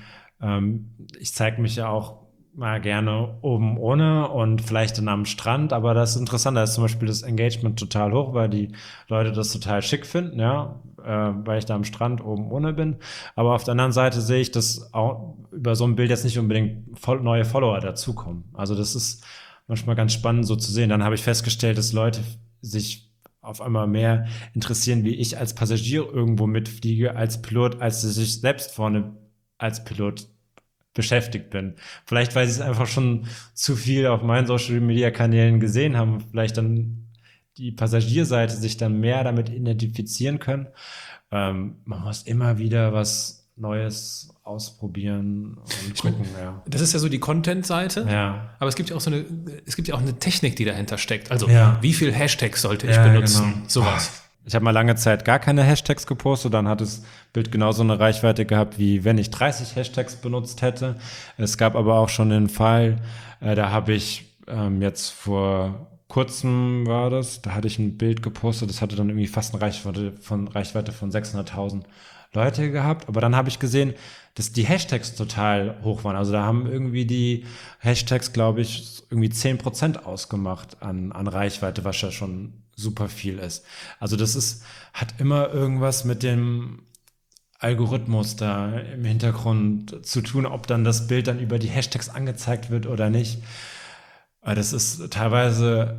ich zeige mich ja auch mal gerne oben ohne und vielleicht dann am Strand, aber das ist interessant, da ist zum Beispiel das Engagement total hoch, weil die Leute das total schick finden, ja, weil ich da am Strand oben ohne bin. Aber auf der anderen Seite sehe ich, dass auch über so ein Bild jetzt nicht unbedingt neue Follower dazukommen. Also das ist manchmal ganz spannend so zu sehen. Dann habe ich festgestellt, dass Leute sich auf einmal mehr interessieren, wie ich als Passagier irgendwo mitfliege, als Pilot, als sie sich selbst vorne als Pilot beschäftigt bin. Vielleicht, weil sie es einfach schon zu viel auf meinen Social-Media-Kanälen gesehen haben, vielleicht dann die Passagierseite sich dann mehr damit identifizieren können. Man muss immer wieder was Neues ausprobieren und gucken. Ja. Das ist ja so die Content-Seite, Ja. aber es gibt ja auch eine Technik, die dahinter steckt. Also Ja. wie viel Hashtags sollte ich Ja, benutzen? genau. Sowas. Ich habe mal lange Zeit gar keine Hashtags gepostet, dann hat das Bild genauso eine Reichweite gehabt, wie wenn ich 30 Hashtags benutzt hätte. Es gab aber auch schon den Fall, da habe ich jetzt vor kurzem war das, da hatte ich ein Bild gepostet, das hatte dann irgendwie fast eine Reichweite von 600.000 Leute gehabt, aber dann habe ich gesehen, dass die Hashtags total hoch waren. Also da haben irgendwie die Hashtags, glaube ich, irgendwie 10% ausgemacht an Reichweite, was ja schon super viel ist. Also hat immer irgendwas mit dem Algorithmus da im Hintergrund zu tun, ob dann das Bild dann über die Hashtags angezeigt wird oder nicht. Aber das ist teilweise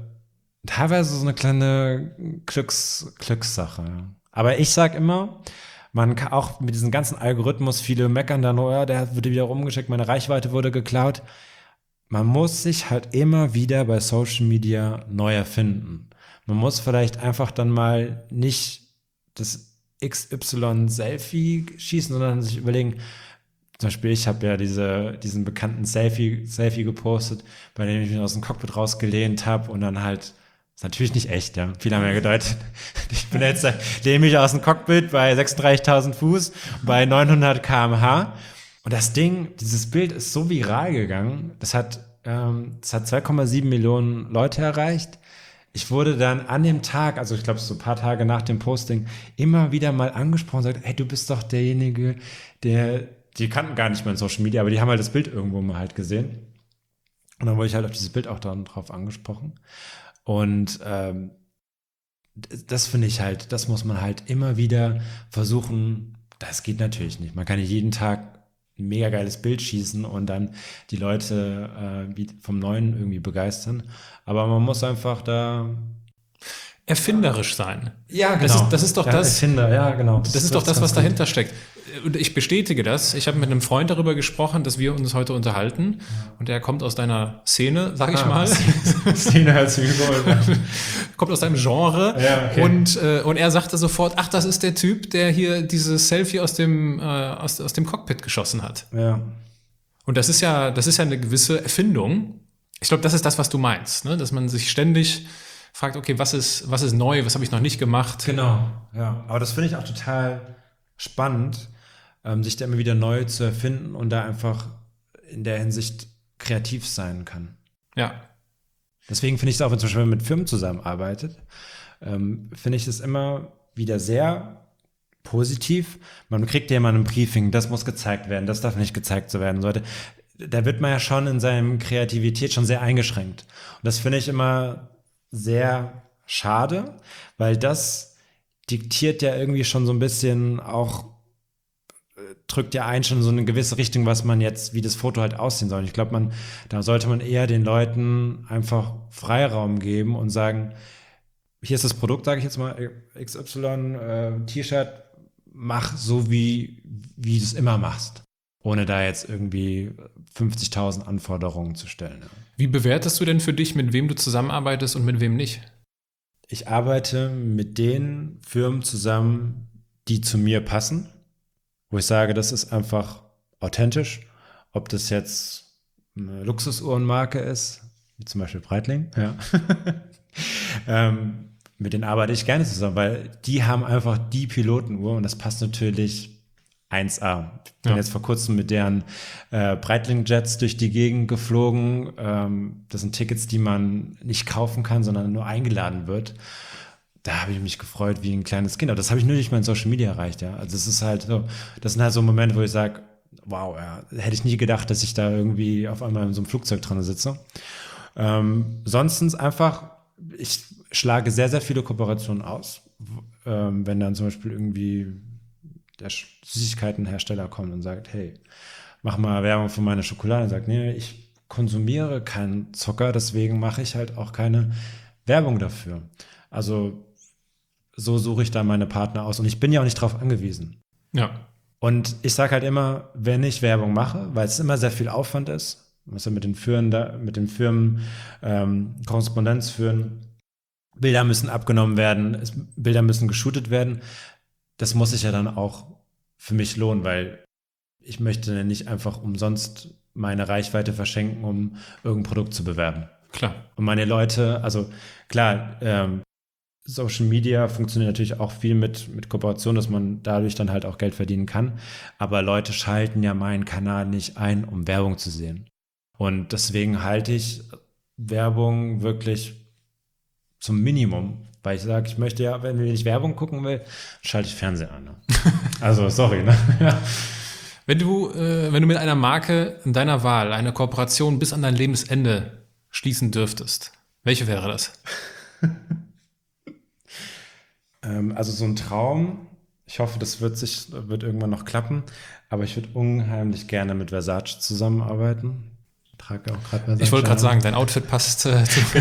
so eine kleine Glückssache. Ja. Aber ich sag immer, man kann auch mit diesem ganzen Algorithmus, viele meckern dann, oh ja, der wurde wieder rumgeschickt, meine Reichweite wurde geklaut. Man muss sich halt immer wieder bei Social Media neu erfinden. Man muss vielleicht einfach dann mal nicht das XY-Selfie schießen, sondern sich überlegen, zum Beispiel, ich habe ja diesen bekannten Selfie gepostet, bei dem ich mich aus dem Cockpit rausgelehnt habe und dann halt, ist natürlich nicht echt, ja. Viele haben ja gedeutet, ich bin jetzt, lehne mich aus dem Cockpit bei 36.000 Fuß, bei 900 km/h. Und dieses Bild ist so viral gegangen, das hat 2,7 Millionen Leute erreicht. Ich wurde dann an dem Tag, also ich glaube so ein paar Tage nach dem Posting, immer wieder mal angesprochen und gesagt, hey, du bist doch derjenige, die kannten gar nicht mein Social Media, aber die haben halt das Bild irgendwo mal halt gesehen. Und dann wurde ich halt auf dieses Bild auch dann drauf angesprochen. Und das finde ich halt, das muss man halt immer wieder versuchen. Das geht natürlich nicht. Man kann nicht jeden Tag ein mega geiles Bild schießen und dann die Leute vom Neuen irgendwie begeistern. Aber man muss einfach da Erfinderisch sein. Ja, genau. Das ist doch das. Erfinder, ja, genau. Das ist doch das, was dahinter steckt. Und ich bestätige das. Ich habe mit einem Freund darüber gesprochen, dass wir uns heute unterhalten. Und er kommt aus deiner Szene, sag ich mal. Szene hört sich gut. Kommt aus deinem Genre. Ja, okay. Und er sagte sofort, ach, das ist der Typ, der hier dieses Selfie aus dem Cockpit geschossen hat. Ja. Und das ist ja eine gewisse Erfindung. Ich glaube, das ist das, was du meinst, ne? Dass man sich ständig fragt, okay, was ist neu, was habe ich noch nicht gemacht? Genau, ja. Aber das finde ich auch total spannend, sich da immer wieder neu zu erfinden und da einfach in der Hinsicht kreativ sein kann. Ja. Deswegen finde ich es auch, wenn zum Beispiel mit Firmen zusammenarbeitet, finde ich es immer wieder sehr positiv. Man kriegt ja immer ein Briefing, das muss gezeigt werden, das darf nicht gezeigt werden sollte. Da wird man ja schon in seiner Kreativität schon sehr eingeschränkt. Und das finde ich immer sehr schade, weil das diktiert ja irgendwie schon so ein bisschen auch, drückt ja ein schon so eine gewisse Richtung, was man jetzt, wie das Foto halt aussehen soll. Ich glaube, da sollte man eher den Leuten einfach Freiraum geben und sagen, hier ist das Produkt, sage ich jetzt mal, XY, T-Shirt, mach so, wie du es immer machst, ohne da jetzt irgendwie 50.000 Anforderungen zu stellen. Ja. Wie bewertest du denn für dich, mit wem du zusammenarbeitest und mit wem nicht? Ich arbeite mit den Firmen zusammen, die zu mir passen, wo ich sage, das ist einfach authentisch. Ob das jetzt eine Luxusuhrenmarke ist, wie zum Beispiel Breitling, ja. mit denen arbeite ich gerne zusammen, weil die haben einfach die Pilotenuhr und das passt natürlich 1A. Ich bin jetzt vor kurzem mit deren Breitling-Jets durch die Gegend geflogen. Das sind Tickets, die man nicht kaufen kann, sondern nur eingeladen wird. Da habe ich mich gefreut wie ein kleines Kind. Aber das habe ich nur durch mein Social Media erreicht, ja. Also es ist halt so, das sind halt so Momente, wo ich sage, wow, ja, hätte ich nie gedacht, dass ich da irgendwie auf einmal in so einem Flugzeug dran sitze. Sonstens einfach, ich schlage sehr, sehr viele Kooperationen aus. Wenn dann zum Beispiel irgendwie der Süßigkeitenhersteller kommt und sagt, hey, mach mal Werbung für meine Schokolade. Und sagt, nee, ich konsumiere keinen Zucker, deswegen mache ich halt auch keine Werbung dafür. Also so suche ich da meine Partner aus und ich bin ja auch nicht drauf angewiesen. Ja. Und ich sage halt immer, wenn ich Werbung mache, weil es immer sehr viel Aufwand ist, muss ja mit den Firmen Korrespondenz führen, Bilder müssen abgenommen werden, Bilder müssen geshootet werden, das muss sich ja dann auch für mich lohnen, weil ich möchte nicht einfach umsonst meine Reichweite verschenken, um irgendein Produkt zu bewerben. Klar. Und meine Leute, also klar, Social Media funktioniert natürlich auch viel mit Kooperation, dass man dadurch dann halt auch Geld verdienen kann. Aber Leute schalten ja meinen Kanal nicht ein, um Werbung zu sehen. Und deswegen halte ich Werbung wirklich zum Minimum. Weil ich sage, ich möchte ja, wenn ich Werbung gucken will, schalte ich Fernsehen an. Ne? Also, sorry. Ne? Wenn du mit einer Marke in deiner Wahl eine Kooperation bis an dein Lebensende schließen dürftest, welche wäre das? Also so ein Traum, ich hoffe, das wird irgendwann noch klappen, aber ich würde unheimlich gerne mit Versace zusammenarbeiten. Ich trage auch gerade Versace. Ich wollte gerade sagen, dein Outfit passt zu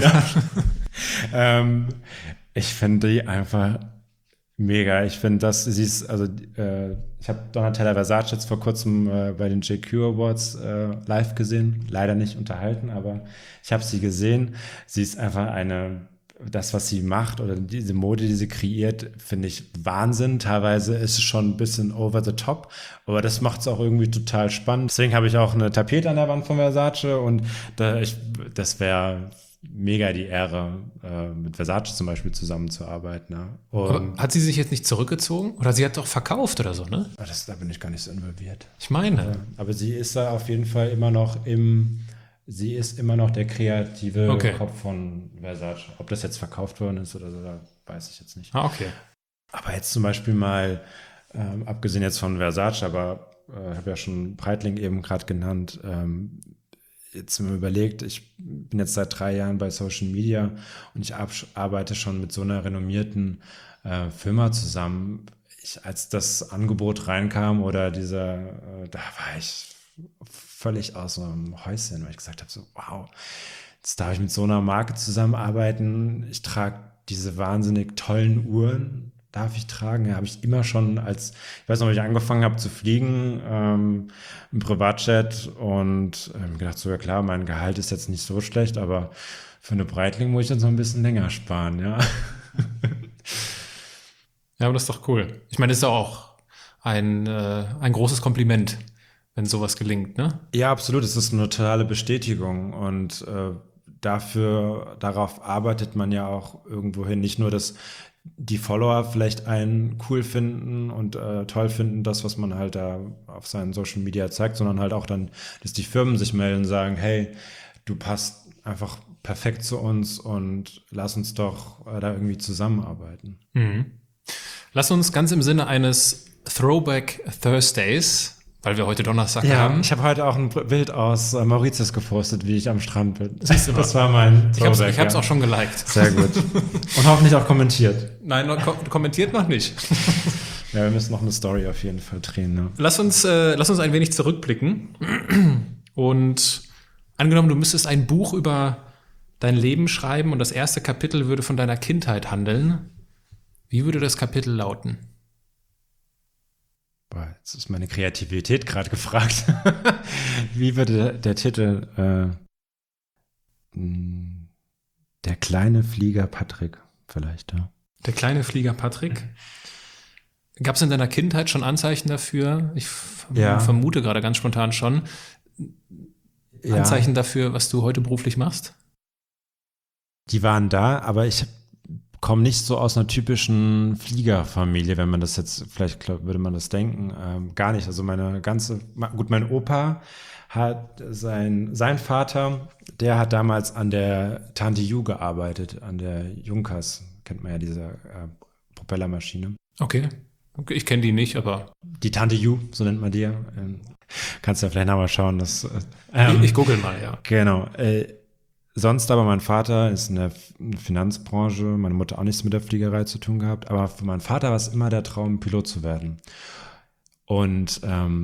Genau. Ich finde die einfach mega. Ich finde ich habe Donatella Versace jetzt vor kurzem bei den JQ Awards live gesehen. Leider nicht unterhalten, aber ich habe sie gesehen. Sie ist einfach das, was sie macht oder diese Mode, die sie kreiert, finde ich Wahnsinn. Teilweise ist es schon ein bisschen over the top, aber das macht es auch irgendwie total spannend. Deswegen habe ich auch eine Tapete an der Wand von Versace und das wäre mega die Ehre, mit Versace zum Beispiel zusammenzuarbeiten. Ne? Aber hat sie sich jetzt nicht zurückgezogen? Oder sie hat doch verkauft oder so, ne? Da bin ich gar nicht so involviert. Ich meine. Aber sie ist da auf jeden Fall immer noch der kreative Kopf von Versace. Ob das jetzt verkauft worden ist oder so, da weiß ich jetzt nicht. Ah, okay. Aber jetzt zum Beispiel mal, abgesehen jetzt von Versace, aber ich habe ja schon Breitling eben gerade genannt, jetzt mir überlegt, ich bin jetzt seit 3 Jahren bei Social Media und ich arbeite schon mit so einer renommierten Firma zusammen. Als das Angebot reinkam oder da war ich völlig aus so einem Häuschen, weil ich gesagt habe, so wow, jetzt darf ich mit so einer Marke zusammenarbeiten. Ich trage diese wahnsinnig tollen Uhren, darf ich tragen. Ja, habe ich immer schon ich weiß noch, als ich angefangen habe zu fliegen, im Privatjet und gedacht, so ja klar, mein Gehalt ist jetzt nicht so schlecht, aber für eine Breitling muss ich jetzt noch ein bisschen länger sparen, ja. Ja, aber das ist doch cool. Ich meine, das ist auch ein großes Kompliment, wenn sowas gelingt, ne? Ja, absolut. Es ist eine totale Bestätigung und darauf arbeitet man ja auch irgendwohin. Nicht nur, dass die Follower vielleicht einen cool finden und toll finden, das, was man halt da auf seinen Social Media zeigt, sondern halt auch dann, dass die Firmen sich melden und sagen, hey, du passt einfach perfekt zu uns und lass uns doch da irgendwie zusammenarbeiten. Mhm. Lass uns ganz im Sinne eines Throwback Thursdays, weil wir heute Donnerstag haben. Ich habe heute auch ein Bild aus Mauritius gepostet, wie ich am Strand bin. Siehst du, das war mein Throwback. Ich habe es auch schon geliked. Sehr gut. Und hoffentlich auch kommentiert. Nein, kommentiert noch nicht. Ja, wir müssen noch eine Story auf jeden Fall drehen. Ne? Lass uns ein wenig zurückblicken. Und angenommen, du müsstest ein Buch über dein Leben schreiben und das erste Kapitel würde von deiner Kindheit handeln. Wie würde das Kapitel lauten? Boah, jetzt ist meine Kreativität gerade gefragt. Wie würde der Titel Der kleine Flieger Patrick vielleicht, ja. Der kleine Flieger Patrick? Gab es in deiner Kindheit schon Anzeichen dafür? Ich vermute gerade ganz spontan schon. Ja. Anzeichen dafür, was du heute beruflich machst? Die waren da, aber ich komme nicht so aus einer typischen Fliegerfamilie, wenn man das jetzt, vielleicht würde man das denken, gar nicht. Also mein Opa hat sein Vater, der hat damals an der Tante Ju gearbeitet, an der Junkers, kennt man ja diese Propellermaschine. Okay, ich kenne die nicht, aber... Die Tante Ju, so nennt man die ja. Kannst du ja vielleicht nachher mal schauen. Ich google mal, ja. Genau. Sonst aber mein Vater ist in der Finanzbranche, meine Mutter auch nichts mit der Fliegerei zu tun gehabt, aber für meinen Vater war es immer der Traum, Pilot zu werden. Und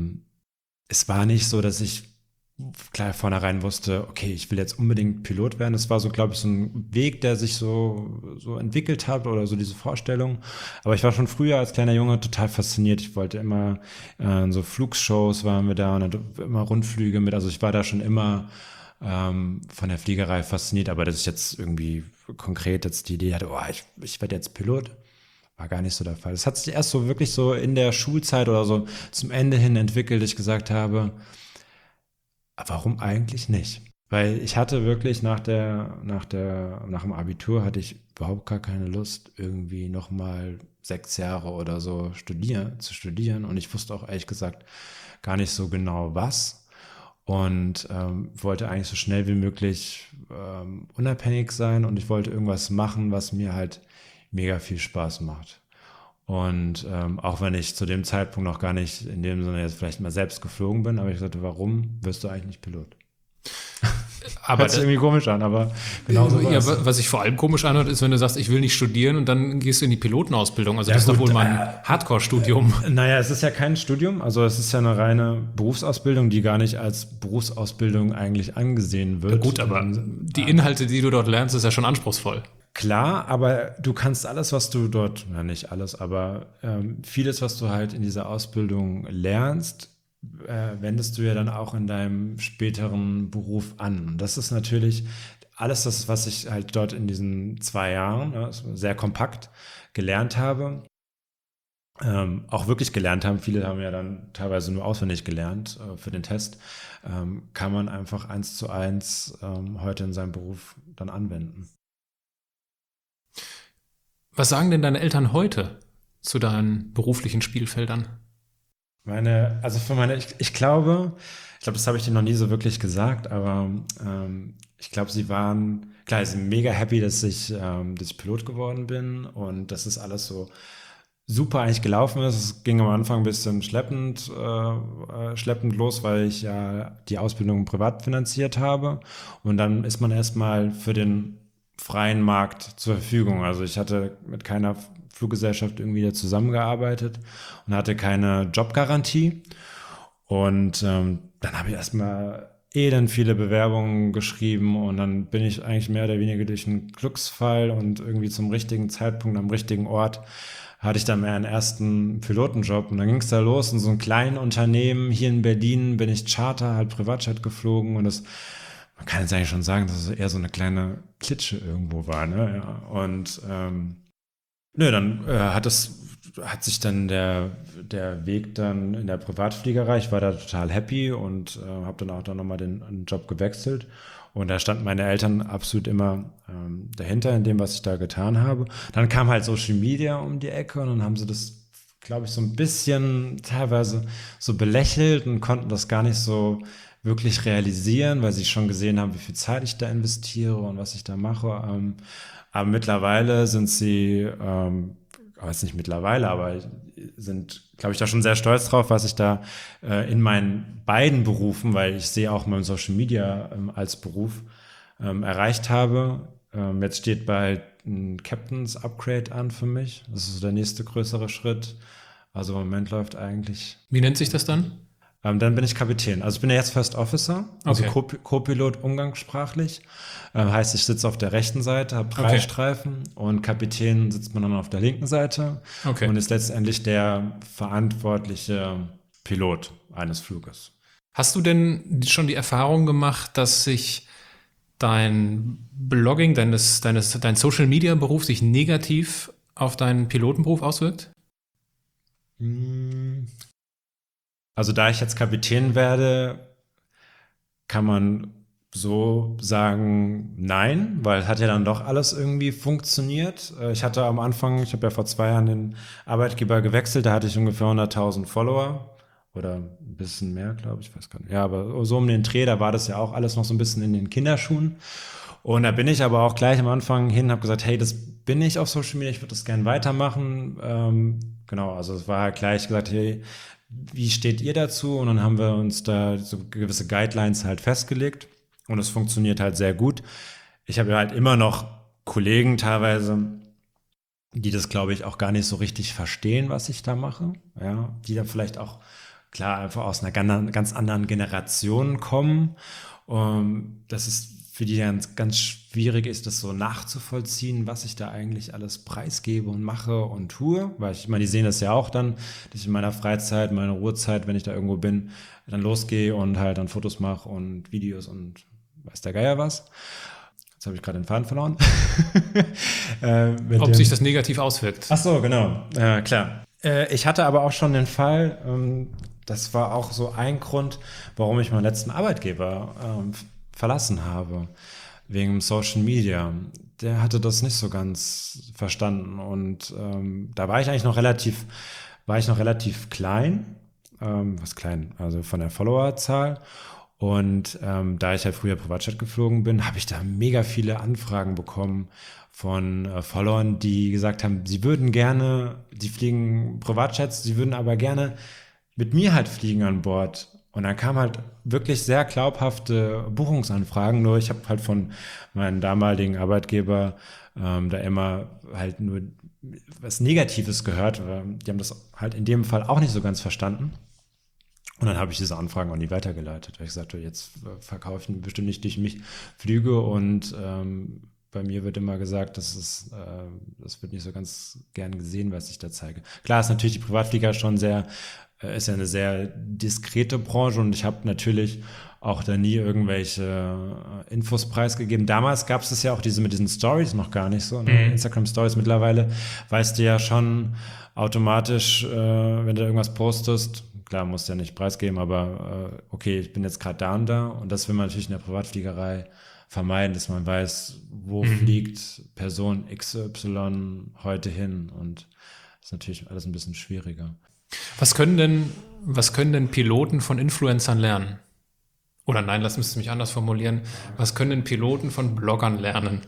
es war nicht so, dass ich klar vornherein wusste, okay, ich will jetzt unbedingt Pilot werden. Das war so, glaube ich, so ein Weg, der sich so entwickelt hat oder so diese Vorstellung. Aber ich war schon früher als kleiner Junge total fasziniert. Ich wollte immer so Flugshows waren wir da und dann immer Rundflüge mit. Also ich war da schon immer von der Fliegerei fasziniert, aber dass ich jetzt irgendwie konkret jetzt die Idee hatte, ich werde jetzt Pilot, war gar nicht so der Fall. Das hat sich erst so wirklich so in der Schulzeit oder so zum Ende hin entwickelt, dass ich gesagt habe, warum eigentlich nicht? Weil ich hatte wirklich nach dem Abitur hatte ich überhaupt gar keine Lust, irgendwie nochmal 6 Jahre oder so zu studieren und ich wusste auch ehrlich gesagt gar nicht so genau was. Und wollte eigentlich so schnell wie möglich unabhängig sein und ich wollte irgendwas machen, was mir halt mega viel Spaß macht. Und auch wenn ich zu dem Zeitpunkt noch gar nicht in dem Sinne jetzt vielleicht mal selbst geflogen bin, aber ich sagte, warum wirst du eigentlich nicht Pilot? Aber hört sich irgendwie komisch an, aber genau so ja, war's. was sich vor allem komisch anhört, ist, wenn du sagst, ich will nicht studieren und dann gehst du in die Pilotenausbildung. Also Ja, das ist doch gut, wohl mal ein Hardcore-Studium. Naja, es ist ja kein Studium, also es ist ja eine reine Berufsausbildung, die gar nicht als Berufsausbildung eigentlich angesehen wird. Gut, aber die Inhalte, die du dort lernst, ist ja schon anspruchsvoll. Klar, aber du kannst alles, was du dort, na nicht alles, aber vieles, was du halt in dieser Ausbildung lernst, wendest du ja dann auch in deinem späteren Beruf an. Und das ist natürlich alles das, was ich halt dort in diesen 2 Jahren, sehr kompakt gelernt habe, auch wirklich gelernt haben. Viele haben ja dann teilweise nur auswendig gelernt für den Test, kann man einfach 1:1 heute in seinem Beruf dann anwenden. Was sagen denn deine Eltern heute zu deinen beruflichen Spielfeldern? Ich glaube, das habe ich dir noch nie so wirklich gesagt, aber ich glaube, sie sind mega happy, dass ich Pilot geworden bin und dass es alles so super eigentlich gelaufen ist. Es ging am Anfang ein bisschen schleppend los, weil ich ja die Ausbildung privat finanziert habe und dann ist man erstmal für den freien Markt zur Verfügung. Also ich hatte mit keiner Fluggesellschaft irgendwie zusammengearbeitet und hatte keine Jobgarantie. Und dann habe ich erstmal dann viele Bewerbungen geschrieben und dann bin ich eigentlich mehr oder weniger durch einen Glücksfall und irgendwie zum richtigen Zeitpunkt am richtigen Ort hatte ich dann meinen ersten Pilotenjob und dann ging es da los in so einem kleinen Unternehmen hier in Berlin bin ich Charter, halt Privatjet geflogen und man kann jetzt eigentlich schon sagen, dass es eher so eine kleine Klitsche irgendwo war, ne? Ja. Und dann hat sich dann der Weg dann in der Privatfliegerei, ich war da total happy und habe dann auch nochmal den Job gewechselt. Und da standen meine Eltern absolut immer dahinter in dem, was ich da getan habe. Dann kam halt Social Media um die Ecke und dann haben sie das, glaube ich, so ein bisschen teilweise so belächelt und konnten das gar nicht so wirklich realisieren, weil sie schon gesehen haben, wie viel Zeit ich da investiere und was ich da mache. Aber mittlerweile sind sie, jetzt nicht mittlerweile, aber sind, glaube ich, da schon sehr stolz drauf, was ich da in meinen beiden Berufen, weil ich sehe auch mein Social Media als Beruf erreicht habe. Jetzt steht bald ein Captain's Upgrade an für mich. Das ist so der nächste größere Schritt. Also im Moment läuft eigentlich. Wie nennt sich das dann? Dann bin ich Kapitän. Also ich bin ja jetzt First Officer, also Okay. Co-Pilot umgangssprachlich. Heißt, ich sitze auf der rechten Seite, habe 3 Streifen und Kapitän sitzt man dann auf der linken Seite und ist letztendlich der verantwortliche Pilot eines Fluges. Hast du denn schon die Erfahrung gemacht, dass sich dein Blogging, dein Social-Media-Beruf sich negativ auf deinen Pilotenberuf auswirkt? Also da ich jetzt Kapitän werde, kann man so sagen nein, weil es hat ja dann doch alles irgendwie funktioniert. Ich hatte am Anfang, ich habe ja vor 2 Jahren den Arbeitgeber gewechselt, da hatte ich ungefähr 100.000 Follower oder ein bisschen mehr, glaube ich, weiß gar nicht. Ja, aber so um den Dreh, da war das ja auch alles noch so ein bisschen in den Kinderschuhen. Und da bin ich aber auch gleich am Anfang hin, habe gesagt, hey, das bin ich auf Social Media, ich würde das gerne weitermachen. Genau, also es war halt gleich gesagt, hey, wie steht ihr dazu? Und dann haben wir uns da so gewisse Guidelines halt festgelegt. Und es funktioniert halt sehr gut. Ich habe ja halt immer noch Kollegen teilweise, die das, glaube ich, auch gar nicht so richtig verstehen, was ich da mache. Ja, die da vielleicht auch, klar, einfach aus einer ganz anderen Generation kommen. Das ist für die ganz schwierig ist, das so nachzuvollziehen, was ich da eigentlich alles preisgebe und mache und tue. Weil ich meine, die sehen das ja auch dann, dass ich in meiner Freizeit, meiner Ruhezeit, wenn ich da irgendwo bin, dann losgehe und halt dann Fotos mache und Videos und weiß der Geier was. Jetzt habe ich gerade den Faden verloren. Ob sich das negativ auswirkt. Ach so, genau. Klar. Ich hatte aber auch schon den Fall, das war auch so ein Grund, warum ich meinen letzten Arbeitgeber verlassen habe, wegen Social Media. Der hatte das nicht so ganz verstanden und da war ich eigentlich noch relativ klein, was klein, also von der Followerzahl. Und da ich halt früher Privatjet geflogen bin, habe ich da mega viele Anfragen bekommen von Followern, die gesagt haben, sie fliegen Privatjets, sie würden aber gerne mit mir halt fliegen an Bord. Und dann kamen halt wirklich sehr glaubhafte Buchungsanfragen, nur ich habe halt von meinem damaligen Arbeitgeber da immer halt nur was Negatives gehört. Die haben das halt in dem Fall auch nicht so ganz verstanden. Und dann habe ich diese Anfragen auch nie weitergeleitet, weil ich gesagt habe, jetzt verkaufen bestimmt nicht durch mich Flüge und bei mir wird immer gesagt, das wird nicht so ganz gern gesehen, was ich da zeige. Klar ist natürlich die Privatflieger schon ist ja eine sehr diskrete Branche und ich habe natürlich auch da nie irgendwelche Infos preisgegeben. Damals gab es ja auch mit diesen Stories noch gar nicht so, ne? Instagram Stories. Mittlerweile weißt du ja schon automatisch, wenn du irgendwas postest, klar, musst du ja nicht preisgeben, aber okay, ich bin jetzt gerade da und das will man natürlich in der Privatfliegerei vermeiden, dass man weiß, wo fliegt Person XY heute hin und das ist natürlich alles ein bisschen schwieriger. Was können denn Piloten von Influencern lernen? Oder nein, lass mich anders formulieren. Was können denn Piloten von Bloggern lernen?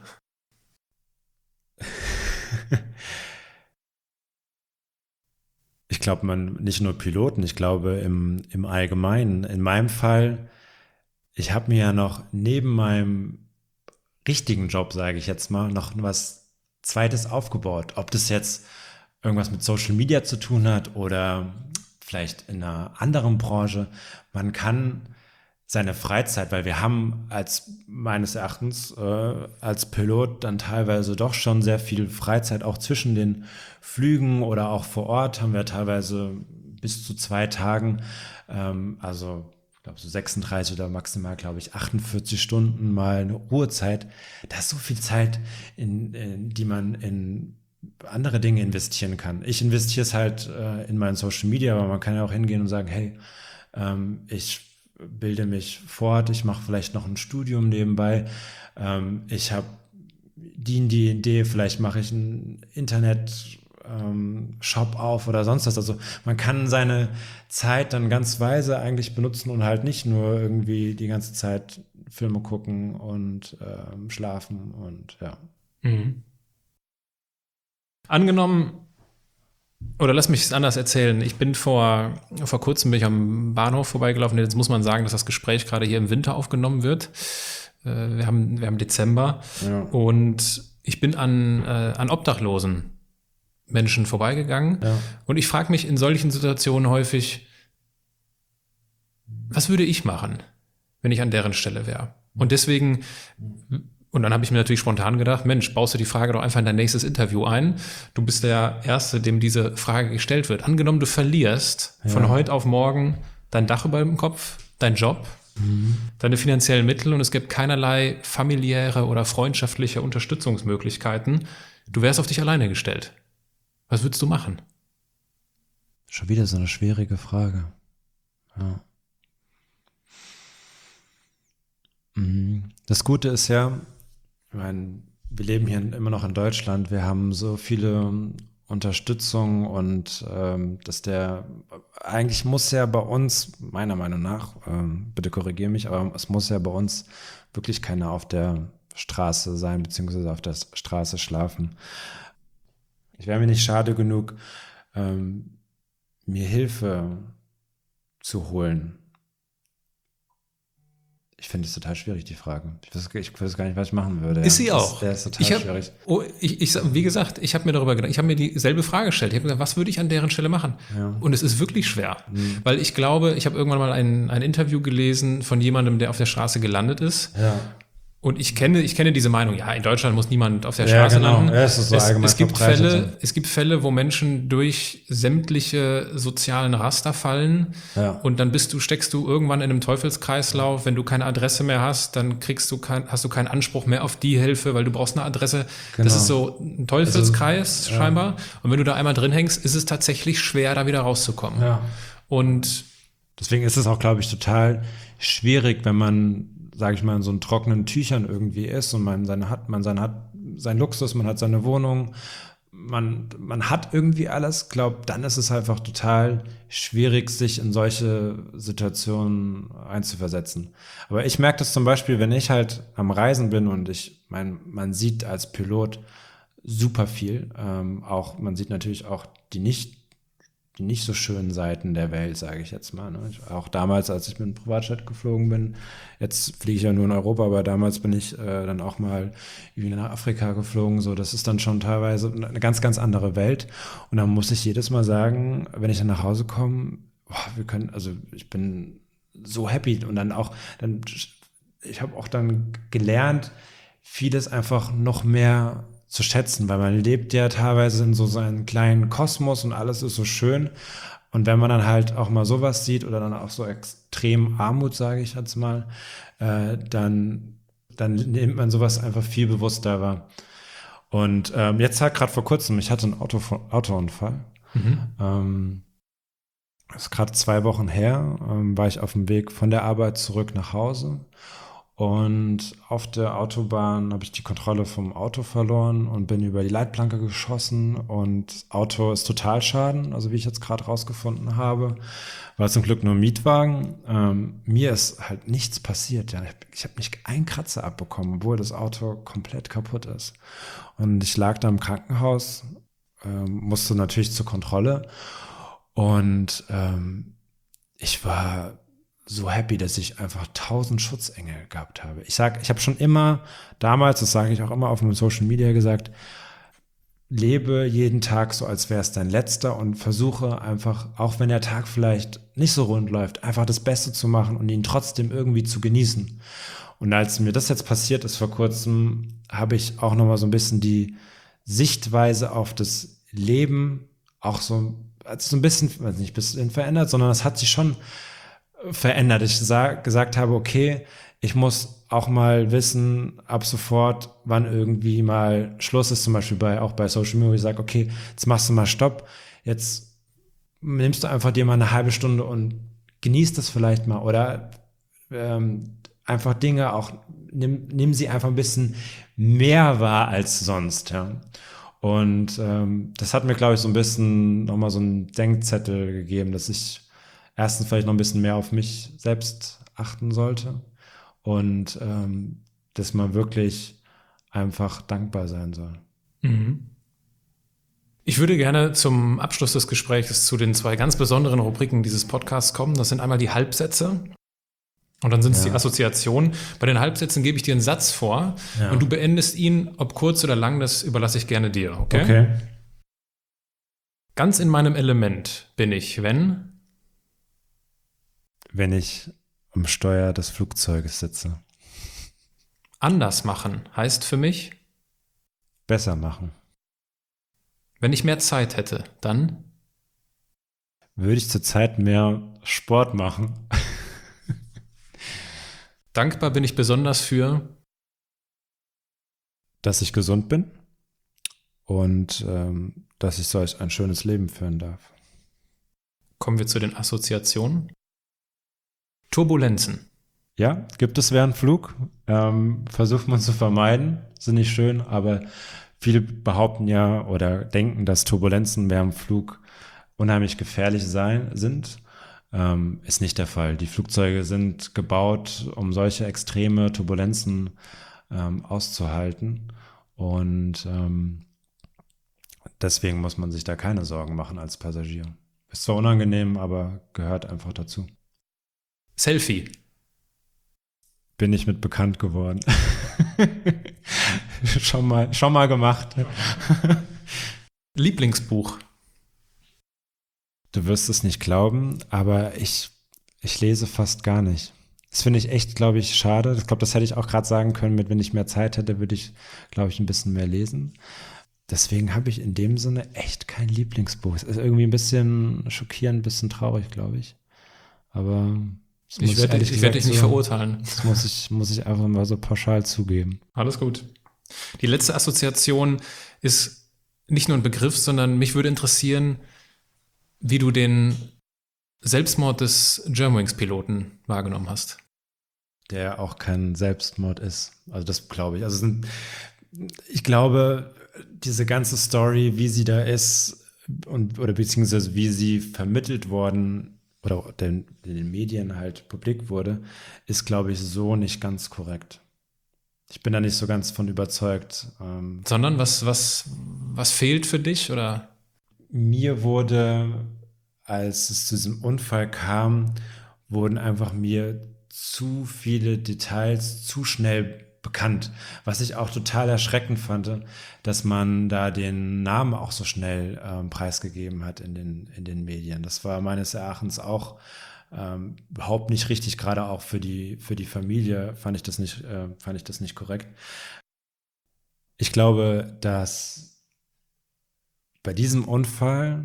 Ich glaube, nicht nur Piloten, ich glaube im Allgemeinen. In meinem Fall, ich habe mir ja noch neben meinem richtigen Job, sage ich jetzt mal, noch was Zweites aufgebaut. Ob das jetzt irgendwas mit Social Media zu tun hat oder vielleicht in einer anderen Branche. Man kann seine Freizeit, weil wir haben meines Erachtens als Pilot dann teilweise doch schon sehr viel Freizeit, auch zwischen den Flügen oder auch vor Ort haben wir teilweise bis zu 2 Tagen, also ich glaube so 36 oder maximal, glaube ich, 48 Stunden mal eine Ruhezeit. Da ist so viel Zeit, die man in andere Dinge investieren kann. Ich investiere es halt in meinen Social Media, aber man kann ja auch hingehen und sagen, hey, ich bilde mich fort, ich mache vielleicht noch ein Studium nebenbei, ich habe die Idee, vielleicht mache ich einen Internet-Shop auf oder sonst was. Also man kann seine Zeit dann ganz weise eigentlich benutzen und halt nicht nur irgendwie die ganze Zeit Filme gucken und schlafen und ja. Mhm. Angenommen, oder lass mich es anders erzählen. Ich bin vor kurzem am Bahnhof vorbeigelaufen. Jetzt muss man sagen, dass das Gespräch gerade hier im Winter aufgenommen wird. Wir haben Dezember. Ja. Und ich bin an obdachlosen Menschen vorbeigegangen. Ja. Und ich frage mich in solchen Situationen häufig, was würde ich machen, wenn ich an deren Stelle wäre? Und deswegen... Und dann habe ich mir natürlich spontan gedacht, Mensch, baust du die Frage doch einfach in dein nächstes Interview ein. Du bist der Erste, dem diese Frage gestellt wird. Angenommen, du verlierst von heute auf morgen dein Dach über dem Kopf, dein Job, deine finanziellen Mittel und es gibt keinerlei familiäre oder freundschaftliche Unterstützungsmöglichkeiten. Du wärst auf dich alleine gestellt. Was würdest du machen? Schon wieder so eine schwierige Frage. Ja. Das Gute ist ja, ich meine, wir leben hier immer noch in Deutschland, wir haben so viele Unterstützung und eigentlich muss ja bei uns, meiner Meinung nach, bitte korrigiere mich, aber es muss ja bei uns wirklich keiner auf der Straße sein, beziehungsweise auf der Straße schlafen. Ich wäre mir nicht schade genug, mir Hilfe zu holen. Ich finde es total schwierig, die Frage. Ich weiß gar nicht, was ich machen würde. Ist sie auch. Der ist total schwierig. Wie gesagt, ich habe mir darüber gedacht, ich habe mir dieselbe Frage gestellt. Ich habe gesagt, was würde ich an deren Stelle machen? Ja. Und es ist wirklich schwer. Weil ich glaube, ich habe irgendwann mal ein Interview gelesen von jemandem, der auf der Straße gelandet ist. Ja. Und ich kenne diese Meinung, ja, in Deutschland muss niemand auf der Straße landen. Ja, es ist so allgemein verbreitet. Es gibt Fälle, wo Menschen durch sämtliche sozialen Raster fallen. Ja. Und dann steckst du irgendwann in einem Teufelskreislauf. Wenn du keine Adresse mehr hast, dann hast du keinen Anspruch mehr auf die Hilfe, weil du brauchst eine Adresse. Genau. Das ist so ein Teufelskreis scheinbar. Und wenn du da einmal drin hängst, ist es tatsächlich schwer, da wieder rauszukommen. Ja. Und deswegen ist es auch, glaube ich, total schwierig, wenn man, sage ich mal, in so einen trockenen Tüchern irgendwie ist und man hat seinen Luxus, man hat seine Wohnung, man hat irgendwie alles, glaube, dann ist es einfach total schwierig, sich in solche Situationen einzuversetzen. Aber ich merke das zum Beispiel, wenn ich halt am Reisen bin und man sieht als Pilot super viel, man sieht natürlich auch die nicht so schönen Seiten der Welt, sage ich jetzt mal. Ne? Auch damals, als ich mit dem Privatjet geflogen bin, jetzt fliege ich ja nur in Europa, aber damals bin ich dann auch mal irgendwie nach Afrika geflogen. So, das ist dann schon teilweise eine ganz, ganz andere Welt. Und dann muss ich jedes Mal sagen, wenn ich dann nach Hause komme, ich bin so happy. Und ich habe auch dann gelernt, vieles einfach noch mehr zu schätzen, weil man lebt ja teilweise in so seinen kleinen Kosmos und alles ist so schön. Und wenn man dann halt auch mal sowas sieht oder dann auch so extrem Armut, sage ich jetzt mal, dann nimmt man sowas einfach viel bewusster wahr. Und jetzt halt gerade vor kurzem, ich hatte einen Autounfall. Das ist gerade 2 Wochen her, war ich auf dem Weg von der Arbeit zurück nach Hause. Und auf der Autobahn habe ich die Kontrolle vom Auto verloren und bin über die Leitplanke geschossen und Auto ist Totalschaden, also wie ich jetzt gerade rausgefunden habe. War zum Glück nur ein Mietwagen. Mir ist halt nichts passiert. Ja. Ich habe nicht einen Kratzer abbekommen, obwohl das Auto komplett kaputt ist. Und ich lag da im Krankenhaus, musste natürlich zur Kontrolle und ich war so happy, dass ich einfach 1000 Schutzengel gehabt habe. Ich habe schon immer damals, das sage ich auch immer auf meinem Social Media gesagt, lebe jeden Tag so, als wäre es dein letzter und versuche einfach, auch wenn der Tag vielleicht nicht so rund läuft, einfach das Beste zu machen und ihn trotzdem irgendwie zu genießen. Und als mir das jetzt passiert ist vor kurzem, habe ich auch nochmal so ein bisschen die Sichtweise auf das Leben auch so ein bisschen, nicht ein bisschen verändert, sondern es hat sich schon verändert. Ich gesagt habe, okay, ich muss auch mal wissen, ab sofort, wann irgendwie mal Schluss ist, zum Beispiel auch bei Social Media, wo ich sage, okay, jetzt machst du mal Stopp, jetzt nimmst du einfach dir mal eine halbe Stunde und genießt das vielleicht mal oder einfach Dinge auch, nimm sie einfach ein bisschen mehr wahr als sonst, ja. Und das hat mir, glaube ich, so ein bisschen nochmal so einen Denkzettel gegeben, dass ich erstens vielleicht noch ein bisschen mehr auf mich selbst achten sollte und dass man wirklich einfach dankbar sein soll. Ich würde gerne zum Abschluss des Gesprächs zu den 2 ganz besonderen Rubriken dieses Podcasts kommen. Das sind einmal die Halbsätze und dann sind es die Assoziationen. Bei den Halbsätzen gebe ich dir einen Satz vor und du beendest ihn, ob kurz oder lang, das überlasse ich gerne dir. Okay? Ganz in meinem Element bin ich, wenn ich am Steuer des Flugzeuges sitze. Anders machen heißt für mich besser machen. Wenn ich mehr Zeit hätte, dann würde ich zurzeit mehr Sport machen. Dankbar bin ich besonders für, dass ich gesund bin und dass ich solch ein schönes Leben führen darf. Kommen wir zu den Assoziationen. Turbulenzen. Ja, gibt es während Flug. Versucht man zu vermeiden, sind nicht schön, aber viele behaupten ja oder denken, dass Turbulenzen während Flug unheimlich gefährlich sind. Ist nicht der Fall. Die Flugzeuge sind gebaut, um solche extreme Turbulenzen auszuhalten. Und deswegen muss man sich da keine Sorgen machen als Passagier. Ist zwar unangenehm, aber gehört einfach dazu. Selfie. Bin ich mit bekannt geworden. schon mal gemacht. Lieblingsbuch. Du wirst es nicht glauben, aber ich lese fast gar nicht. Das finde ich echt, glaube ich, schade. Ich glaube, das hätte ich auch gerade sagen können, wenn ich mehr Zeit hätte, würde ich, glaube ich, ein bisschen mehr lesen. Deswegen habe ich in dem Sinne echt kein Lieblingsbuch. Es ist irgendwie ein bisschen schockierend, ein bisschen traurig, glaube ich. Aber ich werde dich nicht verurteilen. Das muss ich einfach mal so pauschal zugeben. Alles gut. Die letzte Assoziation ist nicht nur ein Begriff, sondern mich würde interessieren, wie du den Selbstmord des Germanwings-Piloten wahrgenommen hast. Der auch kein Selbstmord ist. Also das glaube ich. Also ich glaube, diese ganze Story, wie sie da ist oder beziehungsweise wie sie vermittelt worden oder in den Medien halt publik wurde, ist, glaube ich, so nicht ganz korrekt. Ich bin da nicht so ganz von überzeugt. Sondern was fehlt für dich, oder? Mir wurde, als es zu diesem Unfall kam, wurden einfach mir zu viele Details zu schnell bekannt. Was ich auch total erschreckend fand, dass man da den Namen auch so schnell preisgegeben hat in den Medien. Das war meines Erachtens auch überhaupt nicht richtig, gerade auch für die Familie fand ich das nicht korrekt. Ich glaube, dass bei diesem Unfall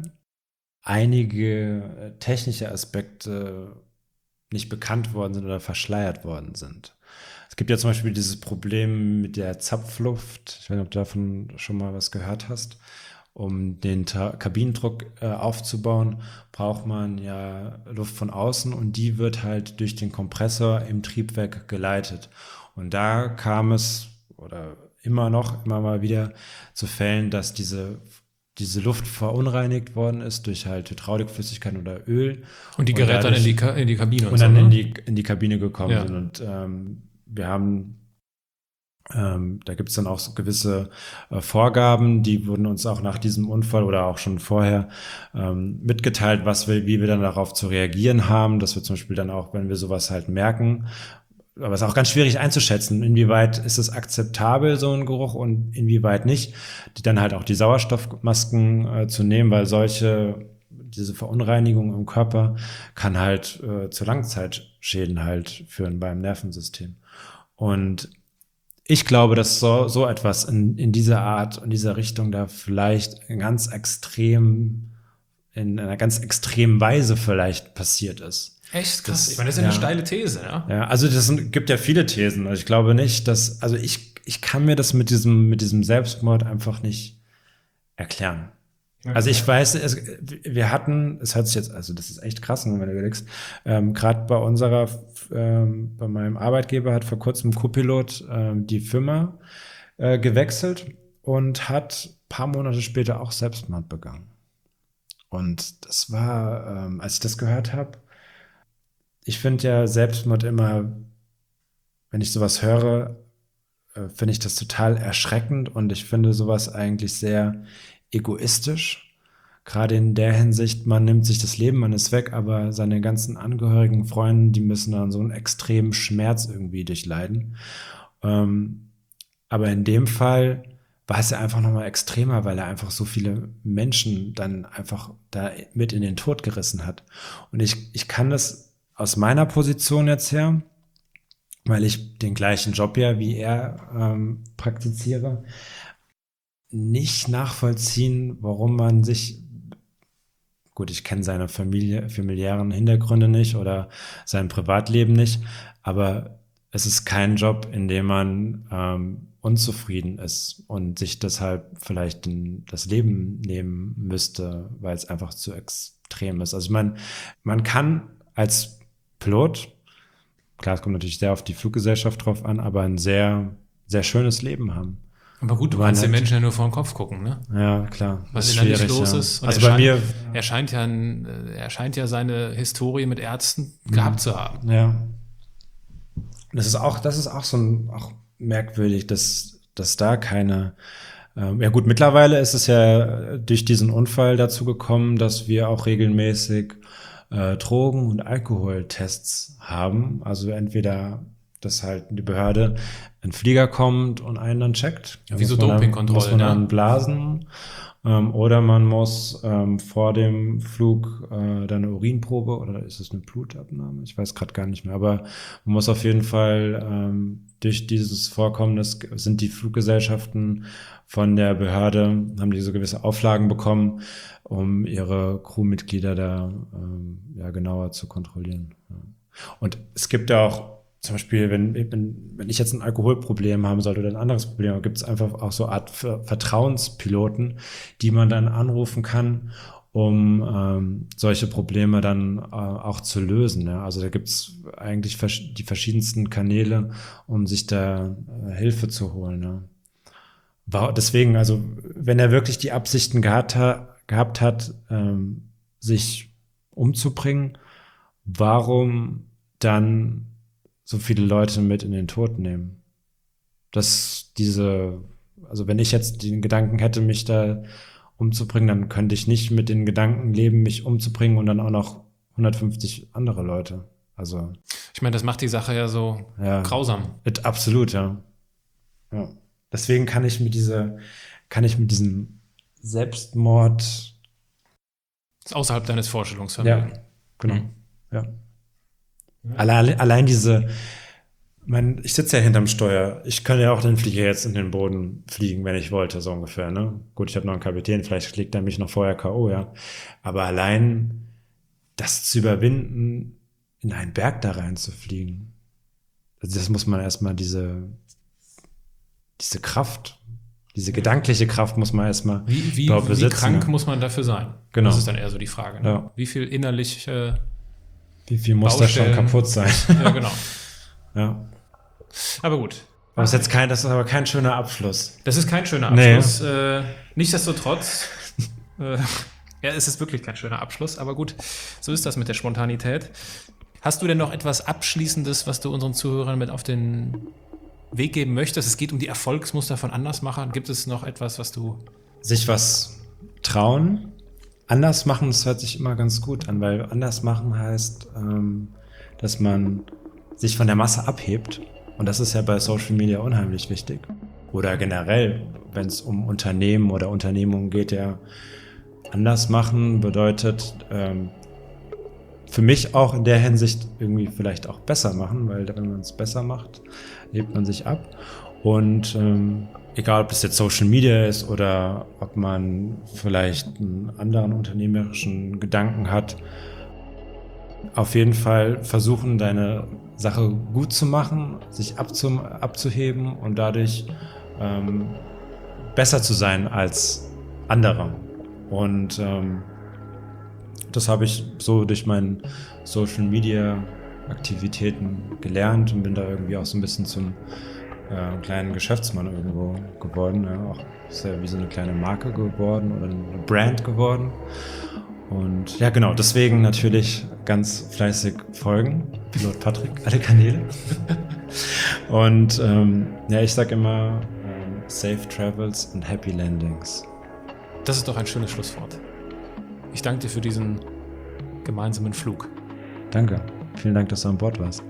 einige technische Aspekte nicht bekannt worden sind oder verschleiert worden sind. Es gibt ja zum Beispiel dieses Problem mit der Zapfluft. Ich weiß nicht, ob du davon schon mal was gehört hast. Um den Kabinendruck aufzubauen, braucht man ja Luft von außen und die wird halt durch den Kompressor im Triebwerk geleitet. Und da kam es oder immer mal wieder zu Fällen, dass diese Luft verunreinigt worden ist durch halt Hydraulikflüssigkeit oder Öl. Und die gerät dann in die Kabine. Und dann in die Kabine gekommen sind. Und wir haben, da gibt es dann auch so gewisse Vorgaben, die wurden uns auch nach diesem Unfall oder auch schon vorher mitgeteilt, wie wir dann darauf zu reagieren haben, dass wir zum Beispiel dann auch, wenn wir sowas halt merken, aber es ist auch ganz schwierig einzuschätzen, inwieweit ist es akzeptabel, so ein Geruch, und inwieweit nicht, dann halt auch die Sauerstoffmasken zu nehmen, weil diese Verunreinigung im Körper kann halt zu Langzeitschäden halt führen beim Nervensystem. Und ich glaube, dass so etwas in dieser Art, in dieser Richtung da vielleicht in einer ganz extremen Weise vielleicht passiert ist. Echt krass. Ich meine, das ist ja eine steile These, ja. Ja, also gibt ja viele Thesen. Also ich glaube nicht, also ich kann mir das mit diesem Selbstmord einfach nicht erklären. Okay. Also ich weiß, es hört sich jetzt, also das ist echt krass, wenn du überlegst, gerade bei meinem Arbeitgeber hat vor kurzem ein Co-Pilot die Firma gewechselt und hat ein paar Monate später auch Selbstmord begangen. Und das war, als ich das gehört habe, ich finde ja Selbstmord immer, wenn ich sowas höre, finde ich das total erschreckend und ich finde sowas eigentlich sehr egoistisch. Gerade in der Hinsicht, man nimmt sich das Leben, man ist weg, aber seine ganzen Angehörigen, Freunde, die müssen dann so einen extremen Schmerz irgendwie durchleiden. Aber in dem Fall war es ja einfach nochmal extremer, weil er einfach so viele Menschen dann einfach da mit in den Tod gerissen hat. Und ich kann das aus meiner Position jetzt her, weil ich den gleichen Job ja wie er praktiziere, nicht nachvollziehen, warum man sich, gut, ich kenne seine familiären Hintergründe nicht oder sein Privatleben nicht, aber es ist kein Job, in dem man unzufrieden ist und sich deshalb vielleicht das Leben nehmen müsste, weil es einfach zu extrem ist. Also ich meine, man kann als Pilot klar, es kommt natürlich sehr auf die Fluggesellschaft drauf an, aber ein sehr, sehr schönes Leben haben. Aber gut, du kannst den Menschen ja nur vor den Kopf gucken, ne? Ja, klar. Was innerlich los ist. Und also bei mir... Er scheint ja seine Historie mit Ärzten gehabt zu haben. Ja. Das ist auch so auch merkwürdig, dass da keine... ja gut, mittlerweile ist es ja durch diesen Unfall dazu gekommen, dass wir auch regelmäßig Drogen- und Alkoholtests haben. Also entweder, dass halt die Behörde ein Flieger kommt und einen dann checkt. Wie so Dopingkontrollen. Muss man dann blasen. Oder man muss vor dem Flug dann eine Urinprobe oder ist es eine Blutabnahme? Ich weiß gerade gar nicht mehr. Aber man muss auf jeden Fall durch dieses Vorkommnis sind die Fluggesellschaften von der Behörde, haben die so gewisse Auflagen bekommen, um ihre Crewmitglieder da genauer zu kontrollieren. Ja. Und es gibt ja auch zum Beispiel, wenn ich jetzt ein Alkoholproblem haben sollte oder ein anderes Problem, gibt es einfach auch so eine Art Vertrauenspiloten, die man dann anrufen kann, um solche Probleme dann auch zu lösen. Ja? Also da gibt es eigentlich die verschiedensten Kanäle, um sich da Hilfe zu holen. Ja? Deswegen, also wenn er wirklich die Absichten gehabt hat, sich umzubringen, warum dann so viele Leute mit in den Tod nehmen? Also wenn ich jetzt den Gedanken hätte, mich da umzubringen, dann könnte ich nicht mit den Gedanken leben, mich umzubringen und dann auch noch 150 andere Leute. Also ich meine, das macht die Sache ja so grausam. Absolut, ja. Deswegen kann ich mit diesem Selbstmord ist außerhalb deines Vorstellungsvermögens. Ja, genau. Ja. Allein ich sitze ja hinterm Steuer. Ich kann ja auch den Flieger jetzt in den Boden fliegen, wenn ich wollte, so ungefähr. Ne? Gut, ich habe noch einen Kapitän, vielleicht schlägt er mich noch vorher K.O., ja. Aber allein das zu überwinden, in einen Berg da reinzufliegen, das muss man erstmal diese Kraft, diese gedankliche Kraft muss man erstmal besitzen. Wie krank muss man dafür sein? Genau. Das ist dann eher so die Frage. Ne? Ja. Wie viel innerlich wie viel muss da schon kaputt sein? Ja, genau. Ja. Aber gut. Das ist aber kein schöner Abschluss. Das ist kein schöner Abschluss. Nee. Nichtsdestotrotz, es ist wirklich kein schöner Abschluss, aber gut, so ist das mit der Spontanität. Hast du denn noch etwas Abschließendes, was du unseren Zuhörern mit auf den Weg geben möchtest? Es geht um die Erfolgsmuster von Andersmachern. Gibt es noch etwas, was du... Sich was trauen? Anders machen, das hört sich immer ganz gut an, weil anders machen heißt, dass man sich von der Masse abhebt. Und das ist ja bei Social Media unheimlich wichtig. Oder generell, wenn es um Unternehmen oder Unternehmungen geht, ja, anders machen bedeutet für mich auch in der Hinsicht irgendwie vielleicht auch besser machen, weil wenn man es besser macht, hebt man sich ab. Und egal, ob es jetzt Social Media ist oder ob man vielleicht einen anderen unternehmerischen Gedanken hat, auf jeden Fall versuchen, deine Sache gut zu machen, sich abzuheben und dadurch besser zu sein als andere. Und das habe ich so durch meine Social Media Aktivitäten gelernt und bin da irgendwie auch so ein bisschen zum kleinen Geschäftsmann irgendwo geworden. Ja, auch ist ja wie so eine kleine Marke geworden oder eine Brand geworden. Und ja, genau, deswegen natürlich ganz fleißig folgen. Pilot Patrick, alle Kanäle. Und ich sag immer Safe Travels and Happy Landings. Das ist doch ein schönes Schlusswort. Ich danke dir für diesen gemeinsamen Flug. Danke. Vielen Dank, dass du an Bord warst.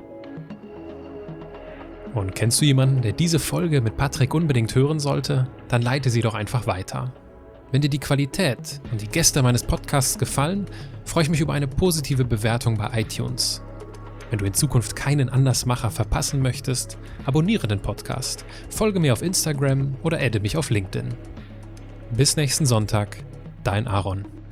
Und kennst du jemanden, der diese Folge mit Patrick unbedingt hören sollte? Dann leite sie doch einfach weiter. Wenn dir die Qualität und die Gäste meines Podcasts gefallen, freue ich mich über eine positive Bewertung bei iTunes. Wenn du in Zukunft keinen Andersmacher verpassen möchtest, abonniere den Podcast, folge mir auf Instagram oder adde mich auf LinkedIn. Bis nächsten Sonntag, dein Aaron.